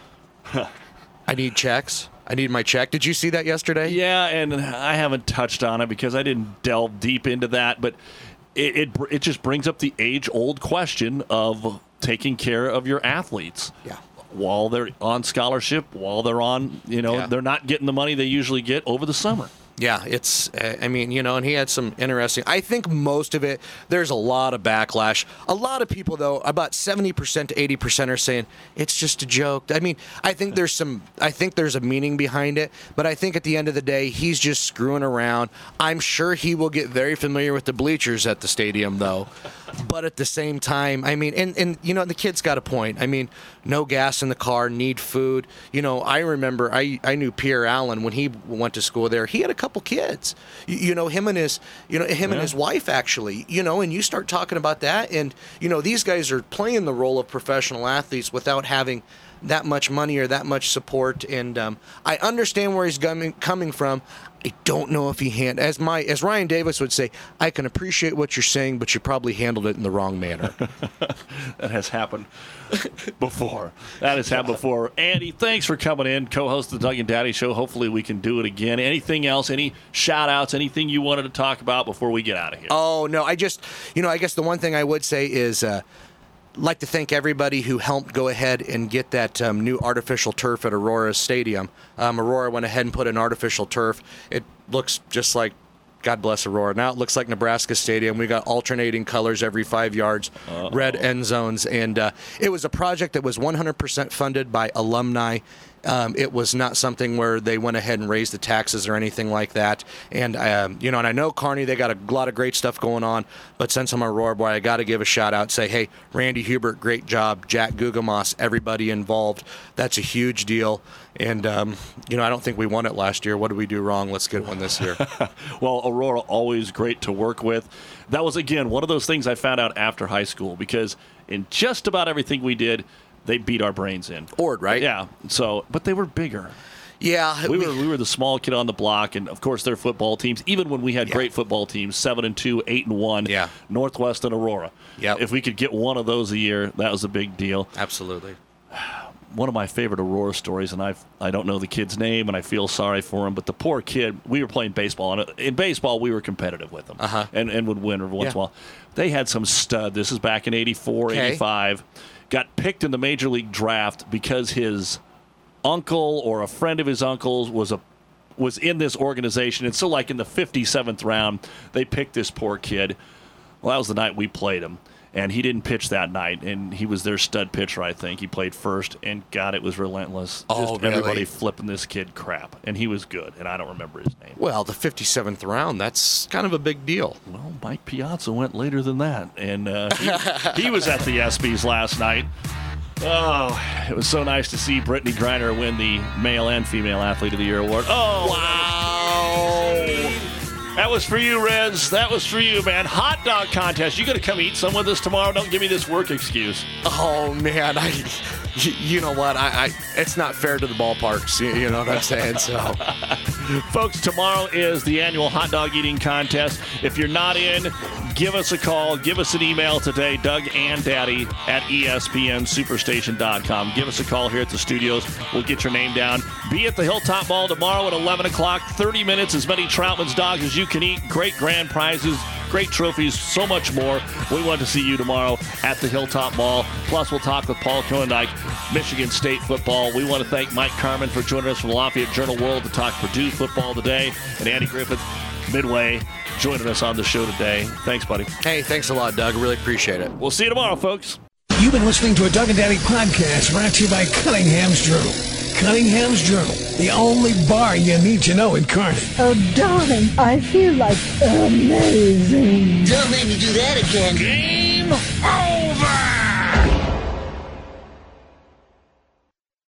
I need checks. I need my check. Did you see that yesterday? Yeah, and I haven't touched on it because I didn't delve deep into that, but it it, it just brings up the age-old question of taking care of your athletes. Yeah. While they're on scholarship, while they're on, you know, Yeah. they're not getting the money they usually get over the summer. Yeah, it's, uh, I mean, you know, and he had some interesting, I think most of it, there's a lot of backlash. A lot of people, though, about seventy percent to eighty percent are saying, it's just a joke. I mean, I think there's some, I think there's a meaning behind it, but I think at the end of the day, he's just screwing around. I'm sure he will get very familiar with the bleachers at the stadium, though. But at the same time, I mean, and, and you know, the kid's got a point. I mean, no gas in the car, need food. You know, I remember, I, I knew Pierre Allen when he went to school there. He had a couple kids. You, you know, him and his, you know, him and Yeah. his wife actually. You know, and you start talking about that, and you know, these guys are playing the role of professional athletes without having that much money or that much support. And um, I understand where he's coming coming from. I don't know if he hand as my as Ryan Davis would say. I can appreciate what you're saying, but you probably handled it in the wrong manner. That has happened before. That has happened before. Andy, thanks for coming in, co-host of the Doug and Daddy Show. Hopefully we can do it again. Anything else, any shout-outs, anything you wanted to talk about before we get out of here? Oh, no, I just, you know, I guess the one thing I would say is uh, like to thank everybody who helped go ahead and get that um, new artificial turf at Aurora Stadium. Um, Aurora went ahead and put an artificial turf. It looks just like, God bless Aurora. Now it looks like Nebraska Stadium. We got alternating colors every five yards, Uh-oh. red end zones. And uh, it was a project that was one hundred percent funded by alumni. Um, it was not something where they went ahead and raised the taxes or anything like that. And, um, you know, and I know Kearney, they got a lot of great stuff going on. But since I'm a Aurora boy, I got to give a shout out, say, hey, Randy Hubert, great job. Jack Gugamas, everybody involved. That's a huge deal. And, um, you know, I don't think we won it last year. What did we do wrong? Let's get one this year. Well, Aurora, always great to work with. That was, again, one of those things I found out after high school because in just about everything we did, they beat our brains in. Ord, right? Yeah. So, but they were bigger. Yeah. We were we were the small kid on the block, and of course their football teams. Even when we had Yeah. great football teams, seven and two, eight and one. Yeah. Northwest and Aurora. Yep. If we could get one of those a year, that was a big deal. Absolutely. One of my favorite Aurora stories, and I I don't know the kid's name, and I feel sorry for him, but the poor kid. We were playing baseball, and in baseball we were competitive with them, Uh-huh. and and would win every once in Yeah. a while. They had some stud. This is back in eighty-four, Okay. eighty-five. Got picked in the major league draft because his uncle or a friend of his uncle's was a was in this organization, and so like in the fifty-seventh round, they picked this poor kid. Well, that was the night we played him. And he didn't pitch that night, and he was their stud pitcher, I think. He played first, and God, it was relentless. Oh, Just really? everybody flipping this kid crap, and he was good, and I don't remember his name. Well, the fifty-seventh round, that's kind of a big deal. Well, Mike Piazza went later than that, and uh, he, he was at the ESPYs last night. Oh, it was so nice to see Brittany Griner win the Male and Female Athlete of the Year award. Oh, wow. That was for you, Rez. That was for you, man. Hot dog contest. You got to come eat some with us tomorrow. Don't give me this work excuse. Oh man, I, you, you know what? I, I, it's not fair to the ballparks. You, you know what I'm saying? So, folks, tomorrow is the annual hot dog eating contest. If you're not in, give us a call. Give us an email today, Doug and Daddy at E S P N Superstation dot com. Give us a call here at the studios. We'll get your name down. Be at the Hilltop Mall tomorrow at eleven o'clock. thirty minutes, as many Troutman's dogs as you can eat. Great grand prizes. great trophies, so much more. We want to see you tomorrow at the Hilltop Mall. Plus, we'll talk with Paul Koendijk, Michigan State football. We want to thank Mike Carmen for joining us from Lafayette Journal World to talk Purdue football today, and Andy Griffith, Midway, joining us on the show today. Thanks, buddy. Hey, thanks a lot, Doug. Really appreciate it. We'll see you tomorrow, folks. You've been listening to a Doug and Daddy podcast brought to you by Cunningham's Journal. Cunningham's Journal, the only bar you need to know in Kearney. Oh, darling, I feel like amazing. Don't make me do that again. Game over!